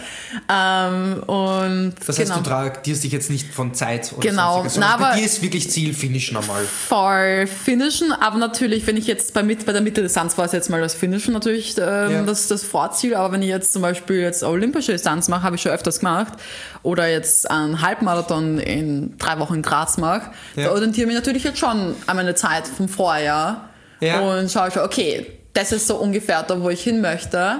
Speaker 2: Und
Speaker 1: das heißt, du tragst dich jetzt nicht von Zeit oder
Speaker 2: sonstiges, sondern
Speaker 1: bei dir ist wirklich Ziel Finishen einmal.
Speaker 2: Voll Finishen, aber natürlich, wenn ich jetzt bei der Mitteldistanz war es jetzt mal das Finishen natürlich das Vorziel, aber wenn ich jetzt zum Beispiel jetzt olympische Distanz mache, habe ich schon öfters gemacht, oder jetzt einen Halbmarathon in 3 Wochen in Graz mache, da orientiere ich mich natürlich jetzt schon an meine Zeit vom Vorjahr und schaue schon, okay, das ist so ungefähr da, wo ich hin möchte.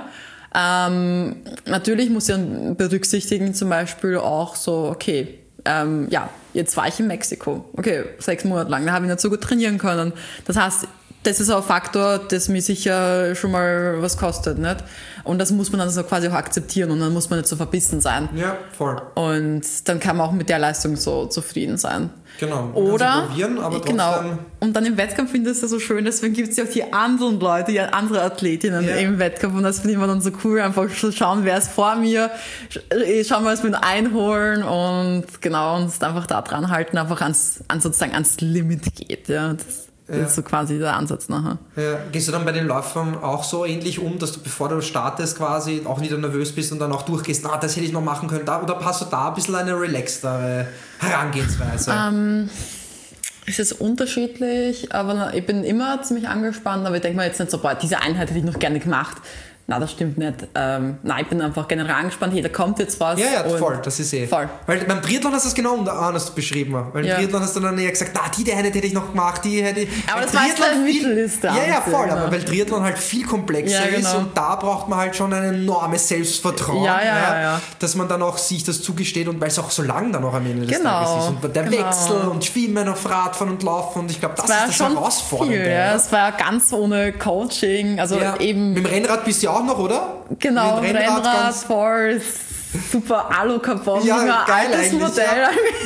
Speaker 2: Natürlich muss ich dann berücksichtigen zum Beispiel auch so, okay, jetzt war ich in Mexiko. Okay, 6 Monate lang, da habe ich nicht so gut trainieren können. Das heißt, das ist auch ein Faktor, das mir sicher schon mal was kostet, nicht? Und das muss man dann so quasi auch akzeptieren und dann muss man nicht so verbissen sein.
Speaker 1: Ja, voll.
Speaker 2: Und dann kann man auch mit der Leistung so zufrieden sein.
Speaker 1: Genau.
Speaker 2: Oder,
Speaker 1: probieren, aber trotzdem.
Speaker 2: Genau. Und dann im Wettkampf finde ich das ja so schön, deswegen gibt es ja auch die anderen Leute, die andere Athletinnen im Wettkampf und das finde ich immer dann so cool, einfach zu schauen, wer ist vor mir, schauen wir es mit einholen und genau, uns einfach da dran halten, einfach sozusagen ans Limit geht, ja. Das ist so quasi der Ansatz nachher. Ja.
Speaker 1: Gehst du dann bei den Läufern auch so ähnlich um, dass du, bevor du startest, quasi auch wieder nervös bist und dann auch durchgehst, das hätte ich noch machen können, oder passt du da ein bisschen eine relaxtere Herangehensweise?
Speaker 2: Es ist unterschiedlich, aber ich bin immer ziemlich angespannt, aber ich denke mir jetzt nicht so, diese Einheit hätte ich noch gerne gemacht. Nein, das stimmt nicht. Ich bin einfach generell angespannt. Da kommt jetzt was.
Speaker 1: Ja, voll, das ist voll. Weil beim Triathlon hast du es genau anders beschrieben. Weil im Triathlon hast du dann eher gesagt, die Einheit hätte ich noch gemacht, die hätte ich...
Speaker 2: Aber das war jetzt eine Mittelliste.
Speaker 1: Ja, voll. Aber weil Triathlon halt viel komplexer ist und da braucht man halt schon ein enormes Selbstvertrauen. Dass man dann auch sich das zugesteht und weil es auch so lang dann auch am Ende des Tages ist. Und der Wechsel und Schwimmen auf Radfahren und Laufen und ich glaube, das ist das Herausfordernde.
Speaker 2: Es war ganz ohne Coaching. Also eben...
Speaker 1: Mit dem Rennrad bist du ja auch noch, oder?
Speaker 2: Genau, Rennrad, Force, super Alu-Carbon, altes Modell.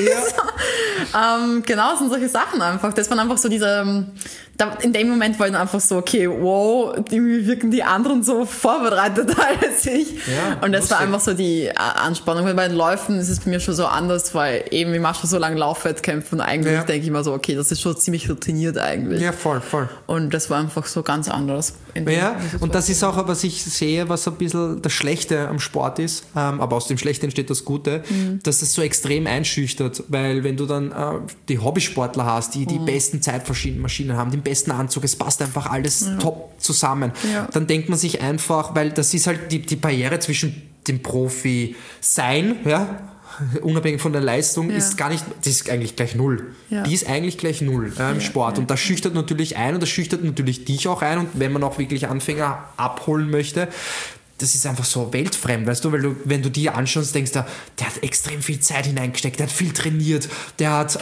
Speaker 2: Genau, das sind solche Sachen einfach. Das waren einfach so diese... In dem Moment war ich dann einfach so, okay, wow, wie wirken die anderen so vorbereitet als ich. Und das war einfach so die Anspannung. Weil bei den Läufen ist es bei mir schon so anders, weil eben ich mache schon so lange Laufwettkämpfe und eigentlich denke ich mir so, okay, das ist schon ziemlich routiniert eigentlich.
Speaker 1: Ja, voll. Und
Speaker 2: das war einfach so ganz anders.
Speaker 1: Und das ist auch, was ich sehe, was ein bisschen das Schlechte am Sport ist, aber aus dem Schlechten entsteht das Gute, dass das so extrem einschüchtert, weil wenn du dann die Hobbysportler hast, die die besten Zeitmaschinen haben, den besten Anzug, es passt einfach alles top zusammen, dann denkt man sich einfach, weil das ist halt die Barriere zwischen dem Profi sein, unabhängig von der Leistung, ist gar nicht, das ist eigentlich gleich null. Die ist eigentlich gleich null im Sport. Und das schüchtert natürlich ein und das schüchtert natürlich dich auch ein. Und wenn man auch wirklich Anfänger abholen möchte, das ist einfach so weltfremd, weißt du, weil wenn du die anschaust, denkst du, der hat extrem viel Zeit hineingesteckt, der hat viel trainiert, der hat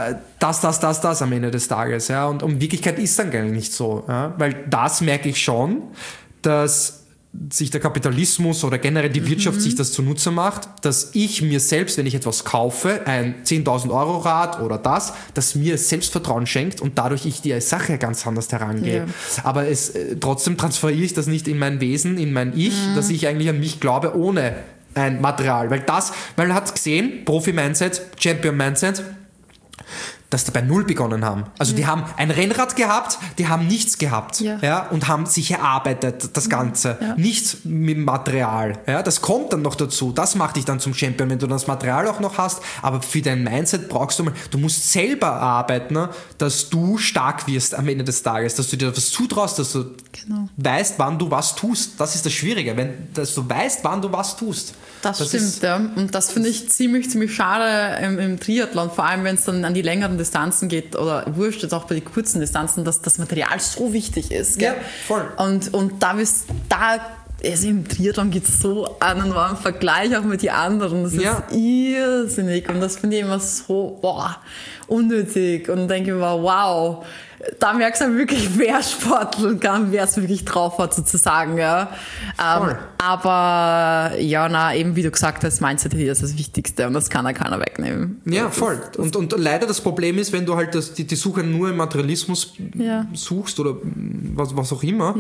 Speaker 1: das am Ende des Tages, und in Wirklichkeit ist dann gar nicht so, weil das merke ich schon, dass sich der Kapitalismus oder generell die Wirtschaft sich das zunutze macht, dass ich mir selbst, wenn ich etwas kaufe, ein 10.000 Euro Rad oder das mir Selbstvertrauen schenkt und dadurch ich die Sache ganz anders herangehe. Aber trotzdem transferiere ich das nicht in mein Wesen, in mein Ich, dass ich eigentlich an mich glaube, ohne ein Material. Weil man hat gesehen, Profi-Mindset, Champion-Mindset, dass die bei Null begonnen haben. Also die haben ein Rennrad gehabt, die haben nichts gehabt und haben sich erarbeitet, das Ganze. Nichts mit Material. Das kommt dann noch dazu. Das macht dich dann zum Champion, wenn du das Material auch noch hast. Aber für dein Mindset brauchst du musst selber arbeiten, dass du stark wirst am Ende des Tages, dass du dir was zutraust, dass du weißt, wann du was tust. Das ist das Schwierige, dass du weißt, wann du was tust.
Speaker 2: Das stimmt, Und das finde ich ziemlich, ziemlich schade im Triathlon, vor allem wenn es dann an die längeren Distanzen geht oder wurscht jetzt auch bei den kurzen Distanzen, dass das Material so wichtig ist. Gell?
Speaker 1: Ja, voll.
Speaker 2: Und da also im Triathlon gibt es so einen warmen Vergleich auch mit den anderen. Das ist irrsinnig und das finde ich immer so unnötig und denke immer, wow, da merkst du wirklich, wer sporteln kann, wer es wirklich drauf hat sozusagen. Ja. Aber eben wie du gesagt hast, Mindset ist das Wichtigste und das kann ja keiner wegnehmen.
Speaker 1: Ja, voll. Und leider das Problem ist, wenn du halt die Suche nur im Materialismus suchst oder was auch immer,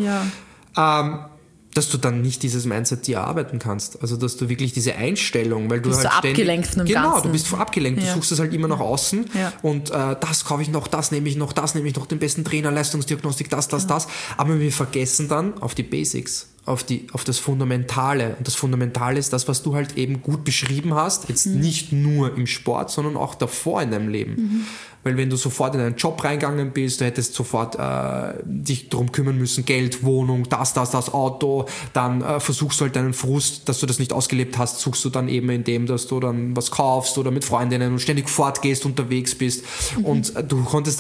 Speaker 1: dass du dann nicht dieses Mindset dir erarbeiten kannst. Also, dass du wirklich diese Einstellung, weil du
Speaker 2: bist
Speaker 1: halt
Speaker 2: so abgelenkt von dem Ganzen.
Speaker 1: Genau, du bist abgelenkt. Du suchst es halt immer nach außen und das kaufe ich noch, das nehme ich noch, den besten Trainer, Leistungsdiagnostik, das. Aber wir vergessen dann auf die Basics, auf das Fundamentale. Und das Fundamentale ist das, was du halt eben gut beschrieben hast, jetzt nicht nur im Sport, sondern auch davor in deinem Leben. Weil wenn du sofort in einen Job reingegangen bist, du hättest sofort dich darum kümmern müssen, Geld, Wohnung, das Auto, dann versuchst du halt deinen Frust, dass du das nicht ausgelebt hast, suchst du dann eben in dem, dass du dann was kaufst oder mit Freundinnen und ständig fortgehst, unterwegs bist. Und du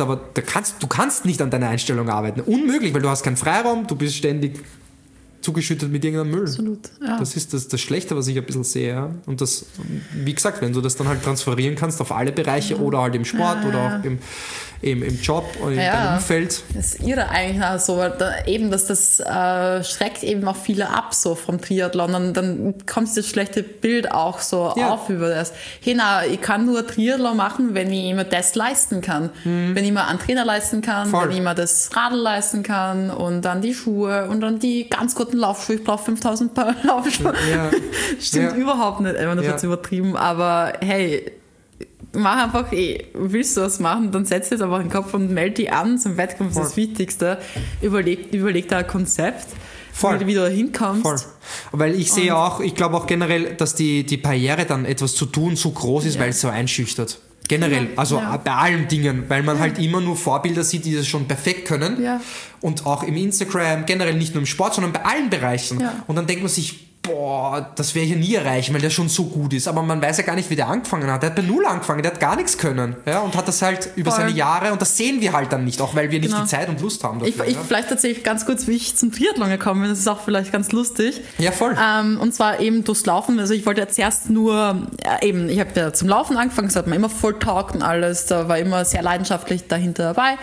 Speaker 1: kannst nicht an deiner Einstellung arbeiten. Unmöglich, weil du hast keinen Freiraum, du bist ständig zugeschüttet mit irgendeinem Müll.
Speaker 2: Absolut, ja.
Speaker 1: Das ist das Schlechte, was ich ein bisschen sehe. Ja? Und das, wie gesagt, wenn du das dann halt transferieren kannst auf alle Bereiche oder halt im Sport oder auch im Job oder in deinem Umfeld.
Speaker 2: Das ist irre eigentlich auch so, eben, dass das schreckt eben auch viele ab so vom Triathlon. Dann kommt das schlechte Bild auch so auf über das. Hey, ich kann nur Triathlon machen, wenn ich mir das leisten kann. Wenn ich mir einen Trainer leisten kann, wenn ich mir das Radl leisten kann und dann die Schuhe und dann die ganz guten Laufschuhe. Ich brauche 5000 Paar Laufschuhe. Stimmt überhaupt nicht, das ist übertrieben. Aber hey, mach einfach willst du was machen, dann setz jetzt einfach den Kopf und melde dich an zum Wettkampf, das ist das Wichtigste. Überleg da ein Konzept, wie du da hinkommst.
Speaker 1: Voll. Weil ich sehe auch, ich glaube auch generell, dass die Barriere dann etwas zu tun so groß ist, weil es so einschüchtert. Generell, also bei allen Dingen, weil man halt immer nur Vorbilder sieht, die das schon perfekt können. Ja. Und auch im Instagram, generell nicht nur im Sport, sondern bei allen Bereichen. Ja. Und dann denkt man sich, das werde ich ja nie erreichen, weil der schon so gut ist. Aber man weiß ja gar nicht, wie der angefangen hat. Der hat bei Null angefangen, der hat gar nichts können. Ja, und hat das halt über seine Jahre, und das sehen wir halt dann nicht, auch weil wir nicht die Zeit und Lust haben dafür.
Speaker 2: Ich vielleicht erzähle ich ganz kurz, wie ich zum Triathlon gekommen bin. Das ist auch vielleicht ganz lustig.
Speaker 1: Ja, voll.
Speaker 2: Und zwar eben durchs Laufen. Also ich wollte jetzt erst nur, ich habe ja zum Laufen angefangen, das hat mir immer voll taugt und alles. Da war immer sehr leidenschaftlich dahinter dabei.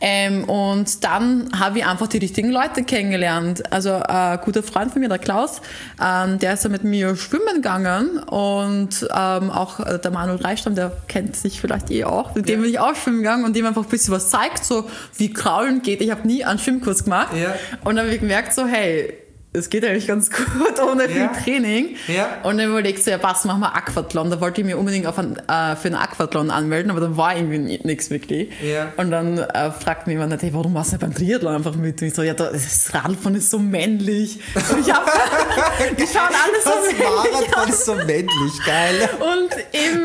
Speaker 2: Und dann habe ich einfach die richtigen Leute kennengelernt. Also ein guter Freund von mir, der Klaus, der ist ja mit mir schwimmen gegangen und auch der Manuel Reichstamm, der kennt sich vielleicht auch, mit dem bin ich auch schwimmen gegangen und dem einfach ein bisschen was zeigt, so wie Kraulen geht. Ich habe nie einen Schwimmkurs gemacht und dann habe ich gemerkt so, hey, es geht eigentlich ganz gut ohne viel Training. Ja. Und dann überlegst du, passt, machen wir Aquathlon. Da wollte ich mir unbedingt für einen Aquathlon anmelden, aber dann war irgendwie nichts wirklich. Ja. Und dann fragt mich jemand, hey, warum machst du beim Triathlon einfach mit? Und ich so, das Radfahren ist so männlich. Und die schauen alle so männlich. Das Radfahren ist so männlich, geil. Und eben,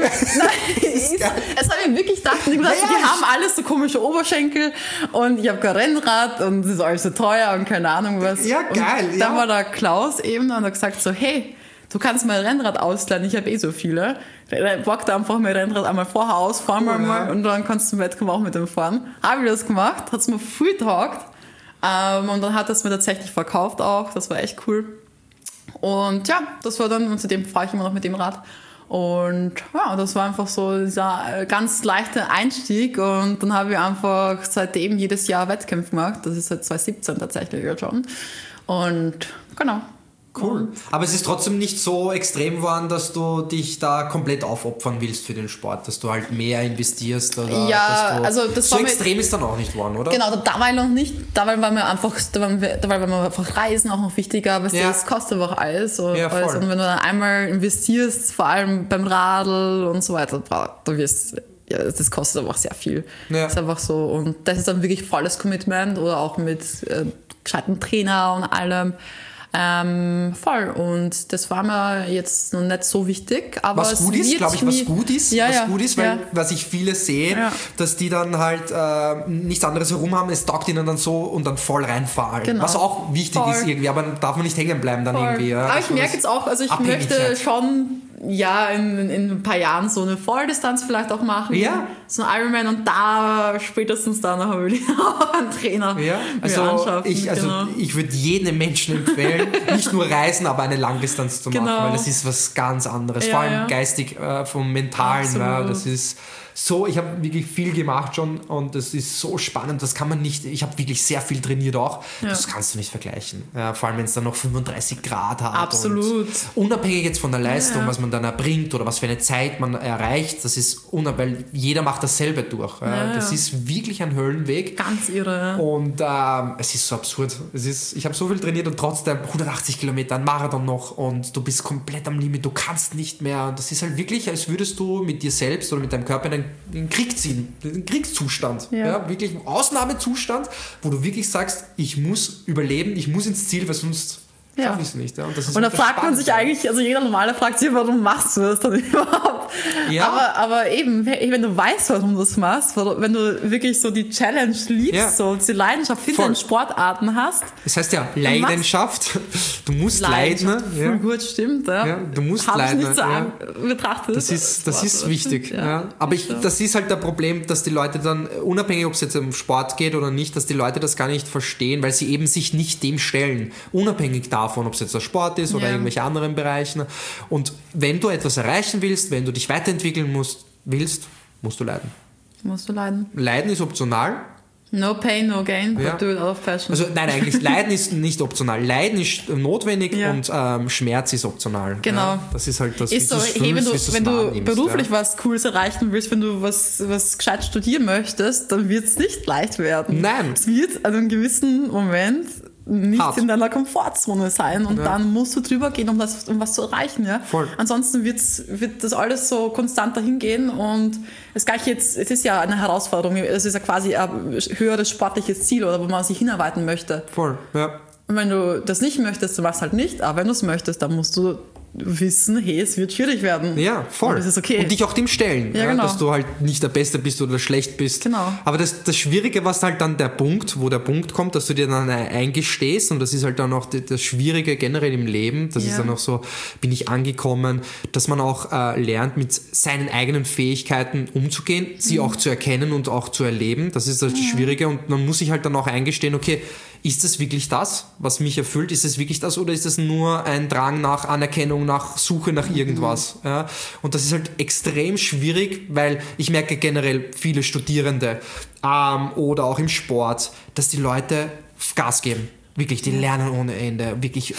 Speaker 2: es habe ich wirklich gedacht, die haben alles so komische Oberschenkel und ich habe kein Rennrad und es ist alles so teuer und keine Ahnung was. Ja, geil. Und dann war der Klaus eben und hat gesagt so, hey, du kannst mein Rennrad ausleihen, ich habe so viele. Pack da einfach mein Rennrad einmal vorher aus, fahr mal und dann kannst du im Wettkampf auch mit dem fahren. Habe ich das gemacht, hat es mir früh getaugt und dann hat er es mir tatsächlich verkauft auch, das war echt cool. Und das war dann, und seitdem fahre ich immer noch mit dem Rad. Und das war einfach so dieser ganz leichte Einstieg und dann habe ich einfach seitdem jedes Jahr Wettkämpfe gemacht. Das ist seit 2017 tatsächlich jetzt schon. Und genau.
Speaker 1: Cool. Aber es ist trotzdem nicht so extrem geworden, dass du dich da komplett aufopfern willst für den Sport, dass du halt mehr investierst oder
Speaker 2: also das
Speaker 1: so extrem ist dann auch nicht geworden, oder?
Speaker 2: Genau, dabei noch nicht. Dabei war mir einfach Reisen auch noch wichtiger, aber das kostet einfach alles. Und wenn du dann einmal investierst, vor allem beim Radl und so weiter, das kostet einfach sehr viel. Ja. Das ist einfach so. Und das ist dann wirklich volles Commitment oder auch mit gescheiten Trainer und allem. Voll. Und das war mir jetzt noch nicht so wichtig. Aber was gut ist, glaube ich, was gut ist, weil was ich viele sehe, dass die dann halt nichts anderes herum haben, es taugt ihnen dann so und dann voll reinfahren. Genau. Was auch wichtig ist irgendwie, aber dann darf man nicht hängen bleiben dann irgendwie. Ja. Aber ich merke jetzt auch, also ich möchte schon ja, in ein paar Jahren so eine Volldistanz vielleicht auch machen.
Speaker 1: Ja.
Speaker 2: So ein Ironman und da spätestens danach will ich auch einen Trainer anschaffen.
Speaker 1: Ich würde jedem Menschen empfehlen, nicht nur reisen, aber eine Langdistanz zu machen, weil das ist was ganz anderes. Vor allem geistig, vom Mentalen. Ja, das ist so, ich habe wirklich viel gemacht schon und das ist so spannend, das kann man nicht, ich habe wirklich sehr viel trainiert auch, das kannst du nicht vergleichen. Ja, vor allem, wenn es dann noch 35 Grad hat.
Speaker 2: Absolut.
Speaker 1: Und unabhängig jetzt von der Leistung, was man dann erbringt oder was für eine Zeit man erreicht, das ist weil jeder macht dasselbe durch. Das ist wirklich ein Höllenweg.
Speaker 2: Ganz irre.
Speaker 1: Und es ist so absurd. Ich habe so viel trainiert und trotzdem 180 Kilometer, ein Marathon noch und du bist komplett am Limit, du kannst nicht mehr. Und das ist halt wirklich, als würdest du mit dir selbst oder mit deinem Körper in den Krieg ziehen, den Kriegszustand. Ja, wirklich ein Ausnahmezustand, wo du wirklich sagst, ich muss überleben, ich muss ins Ziel, weil sonst schaffe ich es nicht. Ja.
Speaker 2: Und da fragt man sich eigentlich, also jeder Normale fragt sich, warum machst du das dann überhaupt? Ja. Aber eben, wenn du weißt, warum du das machst, wenn du wirklich so die Challenge liebst, so die Leidenschaft hinter den Sportarten hast.
Speaker 1: Das heißt ja, Leidenschaft, du musst leiden.
Speaker 2: Ja. Gut, stimmt. Ja.
Speaker 1: Du musst leiden.
Speaker 2: Ich nicht so betrachtet.
Speaker 1: Das ist wichtig. Stimmt, aber das ist halt das Problem, dass die Leute dann, unabhängig ob es jetzt um Sport geht oder nicht, dass die Leute das gar nicht verstehen, weil sie eben sich nicht dem stellen. Unabhängig davon, ob es jetzt der Sport ist oder irgendwelche anderen Bereichen. Und wenn du etwas erreichen willst, wenn du dich weiterentwickeln willst, musst du leiden. Leiden ist optional.
Speaker 2: No pain, no gain, but do it out of passion.
Speaker 1: Also nein, eigentlich Leiden ist nicht optional. Leiden ist notwendig und Schmerz ist optional.
Speaker 2: Genau.
Speaker 1: Ja, das ist halt das,
Speaker 2: ist so, wenn du beruflich was Cooles erreichen willst, wenn du was gescheit studieren möchtest, dann wird es nicht leicht werden.
Speaker 1: Nein.
Speaker 2: Es wird an einem gewissen Moment nicht in deiner Komfortzone sein und dann musst du drüber gehen, um was zu erreichen. Ja?
Speaker 1: Voll.
Speaker 2: Ansonsten wird das alles so konstant dahin gehen und das Gleiche jetzt, es ist ja eine Herausforderung, es ist ja quasi ein höheres sportliches Ziel oder wo man sich hinarbeiten möchte.
Speaker 1: Voll, ja.
Speaker 2: Und wenn du das nicht möchtest, du machst halt nicht, aber wenn du es möchtest, dann musst du wissen, hey, es wird schwierig werden.
Speaker 1: Ja, voll.
Speaker 2: Und das ist okay.
Speaker 1: Und dich auch dem stellen,
Speaker 2: genau.
Speaker 1: Dass du halt nicht der Beste bist oder schlecht bist.
Speaker 2: Genau.
Speaker 1: Aber das Schwierige war halt dann wo der Punkt kommt, dass du dir dann eingestehst und das ist halt dann auch das Schwierige generell im Leben, das ist dann auch so, bin ich angekommen, dass man auch lernt, mit seinen eigenen Fähigkeiten umzugehen, sie auch zu erkennen und auch zu erleben. Das ist das Schwierige und man muss sich halt dann auch eingestehen, okay, ist es wirklich das, was mich erfüllt? Ist es wirklich das oder ist es nur ein Drang nach Anerkennung, nach Suche nach irgendwas? Ja? Und das ist halt extrem schwierig, weil ich merke generell viele Studierende oder auch im Sport, dass die Leute Gas geben. Wirklich, die lernen ohne Ende. Wirklich,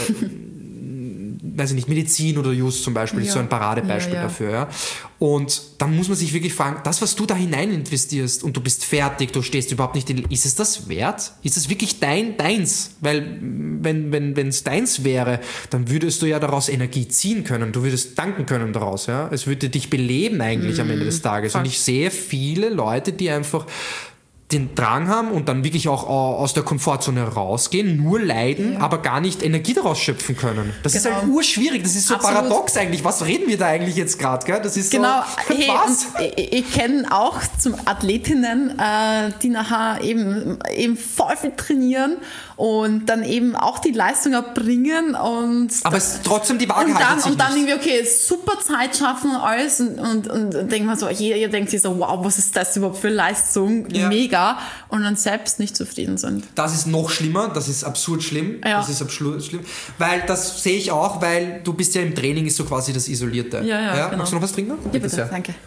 Speaker 1: weiß ich nicht, Medizin oder Just zum Beispiel ist so ein Paradebeispiel dafür. Ja? Und dann muss man sich wirklich fragen, das, was du da hinein investierst und du bist fertig, du stehst überhaupt nicht ist es das wert? Ist es wirklich deins? Weil wenn es deins wäre, dann würdest du ja daraus Energie ziehen können, du würdest danken können daraus. Ja? Es würde dich beleben eigentlich am Ende des Tages. Und ich sehe viele Leute, die einfach den Drang haben und dann wirklich auch aus der Komfortzone rausgehen, nur leiden, aber gar nicht Energie daraus schöpfen können. Das ist halt urschwierig, das ist so paradox eigentlich. Was reden wir da eigentlich jetzt gerade? Das ist so, was?
Speaker 2: Ich kenne auch zum Athletinnen, die nachher eben voll viel trainieren und dann eben auch die Leistung erbringen
Speaker 1: aber es trotzdem die Waage halten sich
Speaker 2: und dann irgendwie, okay, super Zeit schaffen und alles und denkt man so, jeder denkt sich so, wow, was ist das überhaupt für Leistung? Mega. Und dann selbst nicht zufrieden sind.
Speaker 1: Das ist noch schlimmer, das ist absurd schlimm.
Speaker 2: Ja.
Speaker 1: Das ist absurd schlimm. Weil das sehe ich auch, weil du bist ja im Training, ist so quasi das Isolierte.
Speaker 2: Ja, genau.
Speaker 1: Magst du noch was trinken?
Speaker 2: Ja, bitte.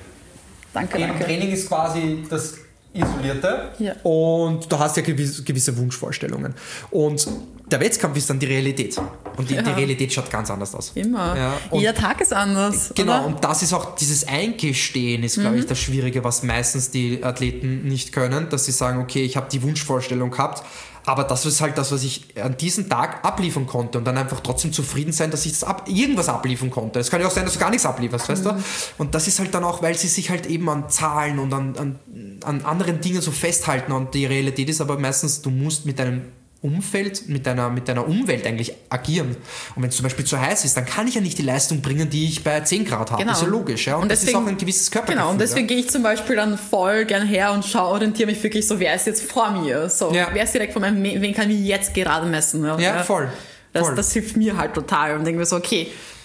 Speaker 2: Danke.
Speaker 1: Im Training ist quasi das Isolierte und du hast ja gewisse Wunschvorstellungen. Und der Wettkampf ist dann die Realität. Und die Realität schaut ganz anders aus.
Speaker 2: Immer. Ja, jeder Tag ist anders.
Speaker 1: Genau,
Speaker 2: oder?
Speaker 1: Und das ist auch, dieses Eingestehen ist, glaube ich, das Schwierige, was meistens die Athleten nicht können, dass sie sagen, okay, ich habe die Wunschvorstellung gehabt, aber das ist halt das, was ich an diesem Tag abliefern konnte und dann einfach trotzdem zufrieden sein, dass ich irgendwas abliefern konnte. Es kann ja auch sein, dass du gar nichts ablieferst, weißt du? Und das ist halt dann auch, weil sie sich halt eben an Zahlen und an anderen Dingen so festhalten und die Realität ist aber meistens, du musst mit deinem Umfeld, mit deiner Umwelt eigentlich agieren. Und wenn es zum Beispiel zu heiß ist, dann kann ich ja nicht die Leistung bringen, die ich bei 10 Grad habe.
Speaker 2: Genau.
Speaker 1: Das ist ja logisch. Ja? Und deswegen, das ist auch ein gewisses Körpergefühl.
Speaker 2: Genau, und deswegen gehe ich zum Beispiel dann voll gern her und orientiere mich wirklich so, wer ist jetzt vor mir? So, wer ist direkt vor mir? Wen kann ich jetzt gerade messen?
Speaker 1: Ja, voll.
Speaker 2: Das hilft mir halt total und denke mir so, okay,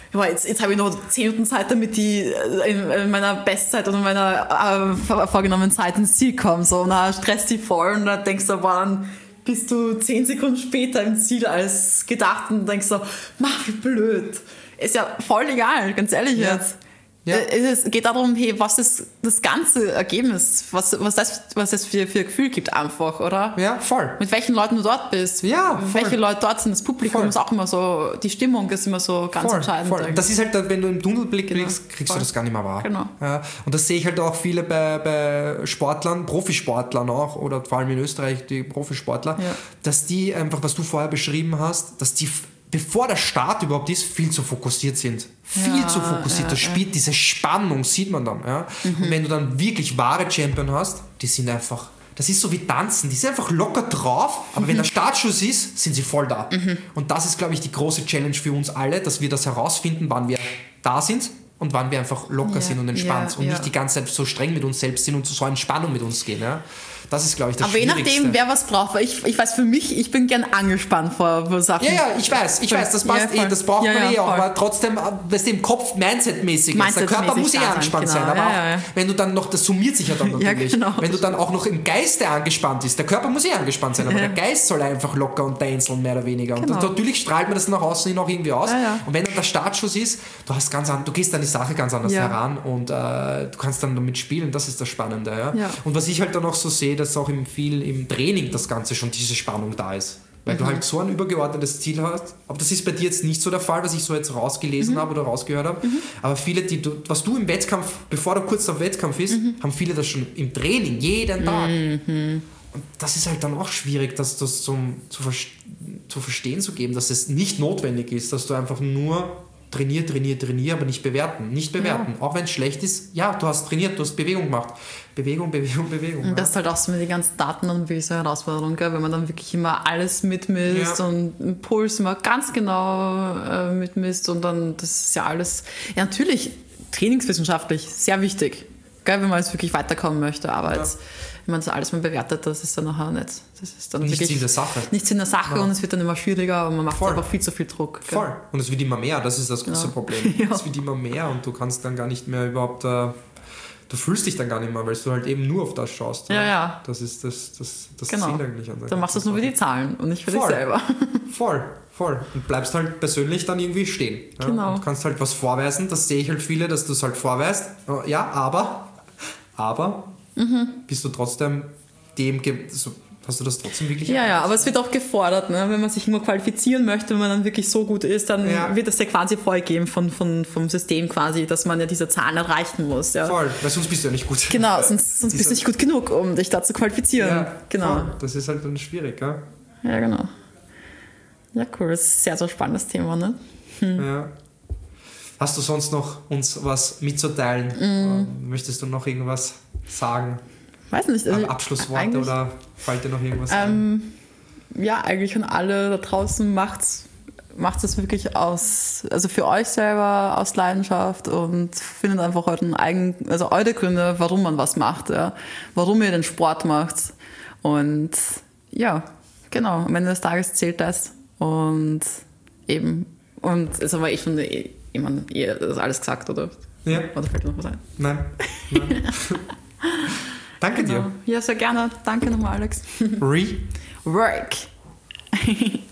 Speaker 2: ja, jetzt habe ich noch 10 Minuten Zeit, damit die in meiner Bestzeit oder meiner vorgenommenen Zeit ins Ziel kommen. So, und dann stresst die voll und dann denkst du, boah, dann bist du 10 Sekunden später im Ziel als gedacht und denkst so, wie blöd. Ist ja voll egal, ganz ehrlich jetzt. Ja. Es geht darum, hey, was ist das ganze Ergebnis, was das für Gefühl gibt einfach, oder?
Speaker 1: Ja, voll.
Speaker 2: Mit welchen Leuten du dort bist, welche Leute dort sind, das Publikum ist auch immer so, die Stimmung ist immer so ganz entscheidend.
Speaker 1: Voll. Das ist halt, wenn du im Tunnelblick kriegst du das gar nicht mehr wahr.
Speaker 2: Genau.
Speaker 1: Ja, und das sehe ich halt auch viele bei Sportlern, Profisportlern auch, oder vor allem in Österreich die Profisportler, dass die einfach, was du vorher beschrieben hast, dass die bevor der Start überhaupt ist, viel zu fokussiert sind. Viel zu fokussiert. Das Spiel, diese Spannung sieht man dann. Ja? Und wenn du dann wirklich wahre Champion hast, die sind einfach, das ist so wie Tanzen, die sind einfach locker drauf, aber wenn der Startschuss ist, sind sie voll da. Und das ist, glaube ich, die große Challenge für uns alle, dass wir das herausfinden, wann wir da sind und wann wir einfach locker sind und entspannt und nicht die ganze Zeit so streng mit uns selbst sind und so Entspannung mit uns gehen. Ja? Das ist, glaube ich, das Schwierigste.
Speaker 2: Aber je nachdem, wer was braucht, weil ich weiß für mich, ich bin gern angespannt vor Sachen.
Speaker 1: Ja, ich weiß, das passt das braucht man auch, aber trotzdem, was im Kopf Mindset-mäßig ist. Der Körper muss angespannt sein, aber auch, wenn du dann noch, das summiert sich ja dann natürlich, wenn du dann auch noch im Geiste angespannt bist, der Körper muss angespannt sein, aber der Geist soll einfach locker und tänzeln, mehr oder weniger. Und natürlich strahlt man das nach außen hin auch irgendwie aus. Und wenn dann der Startschuss ist, du gehst an die Sache ganz anders heran und du kannst dann damit spielen, das ist das Spannende. Ja? Und was ich halt dann auch so sehe, dass auch im Training das Ganze schon diese Spannung da ist. Weil du halt so ein übergeordnetes Ziel hast. Aber das ist bei dir jetzt nicht so der Fall, was ich so jetzt rausgelesen habe oder rausgehört habe. Aber viele, was du im Wettkampf, bevor du kurz am Wettkampf bist, haben viele das schon im Training, jeden Tag. Und das ist halt dann auch schwierig, das zu verstehen zu geben, dass es nicht notwendig ist, dass du einfach nur trainier, aber nicht bewerten. Auch wenn es schlecht ist, du hast trainiert, du hast Bewegung gemacht. Bewegung.
Speaker 2: Und das ist halt auch so mit den ganzen Daten dann wirklich so eine Herausforderung, gell? Wenn man dann wirklich immer alles mitmisst und den Puls immer ganz genau mitmisst und dann, das ist ja alles, natürlich trainingswissenschaftlich sehr wichtig, gell? Wenn man jetzt wirklich weiterkommen möchte, aber jetzt, wenn man das alles mal bewertet, das ist dann nachher nicht. Das ist dann
Speaker 1: nichts in der Sache.
Speaker 2: Nichts in der Sache und es wird dann immer schwieriger und man macht einfach viel zu viel Druck. Gell?
Speaker 1: Voll. Und es wird immer mehr, das ist das große Problem. Es wird immer mehr und du kannst dann gar nicht mehr überhaupt, du fühlst dich dann gar nicht mehr, weil du halt eben nur auf das schaust.
Speaker 2: Ja.
Speaker 1: Das ist das
Speaker 2: Ziel eigentlich. Dann machst du es nur für die Zahlen und nicht für dich selber.
Speaker 1: Voll. Und bleibst halt persönlich dann irgendwie stehen. Ja?
Speaker 2: Genau.
Speaker 1: Und kannst halt was vorweisen, das sehe ich halt viele, dass du es halt vorweist. Ja, aber bist du trotzdem hast du das trotzdem wirklich
Speaker 2: Ja, aber es wird auch gefordert, ne? Wenn man sich immer qualifizieren möchte, wenn man dann wirklich so gut ist, dann wird das ja quasi vorgegeben vom System quasi, dass man ja diese Zahlen erreichen muss. Ja.
Speaker 1: Voll, weil sonst bist du ja nicht gut.
Speaker 2: Genau, sonst bist du nicht gut genug, um dich da zu qualifizieren.
Speaker 1: Ja,
Speaker 2: genau.
Speaker 1: Voll. Das ist halt dann schwierig, ja?
Speaker 2: Ja, genau. Ja, cool, das ist ein sehr, sehr spannendes Thema, ne?
Speaker 1: Ja. Hast du sonst noch uns was mitzuteilen? Möchtest du noch irgendwas sagen?
Speaker 2: Weiß nicht. Also
Speaker 1: Abschlussworte oder fällt dir noch irgendwas ein?
Speaker 2: Ja, eigentlich an alle da draußen macht es wirklich also für euch selber aus Leidenschaft und findet einfach eure Gründe, warum man was macht, ja? Warum ihr den Sport macht. Und ja, genau, am Ende des Tages zählt das. Und eben, und jetzt haben wir schon das alles gesagt, oder?
Speaker 1: Ja.
Speaker 2: Oder fällt dir noch was ein?
Speaker 1: Nein. Danke dir.
Speaker 2: Ja, sehr gerne. Danke nochmal, Alex.
Speaker 1: Work.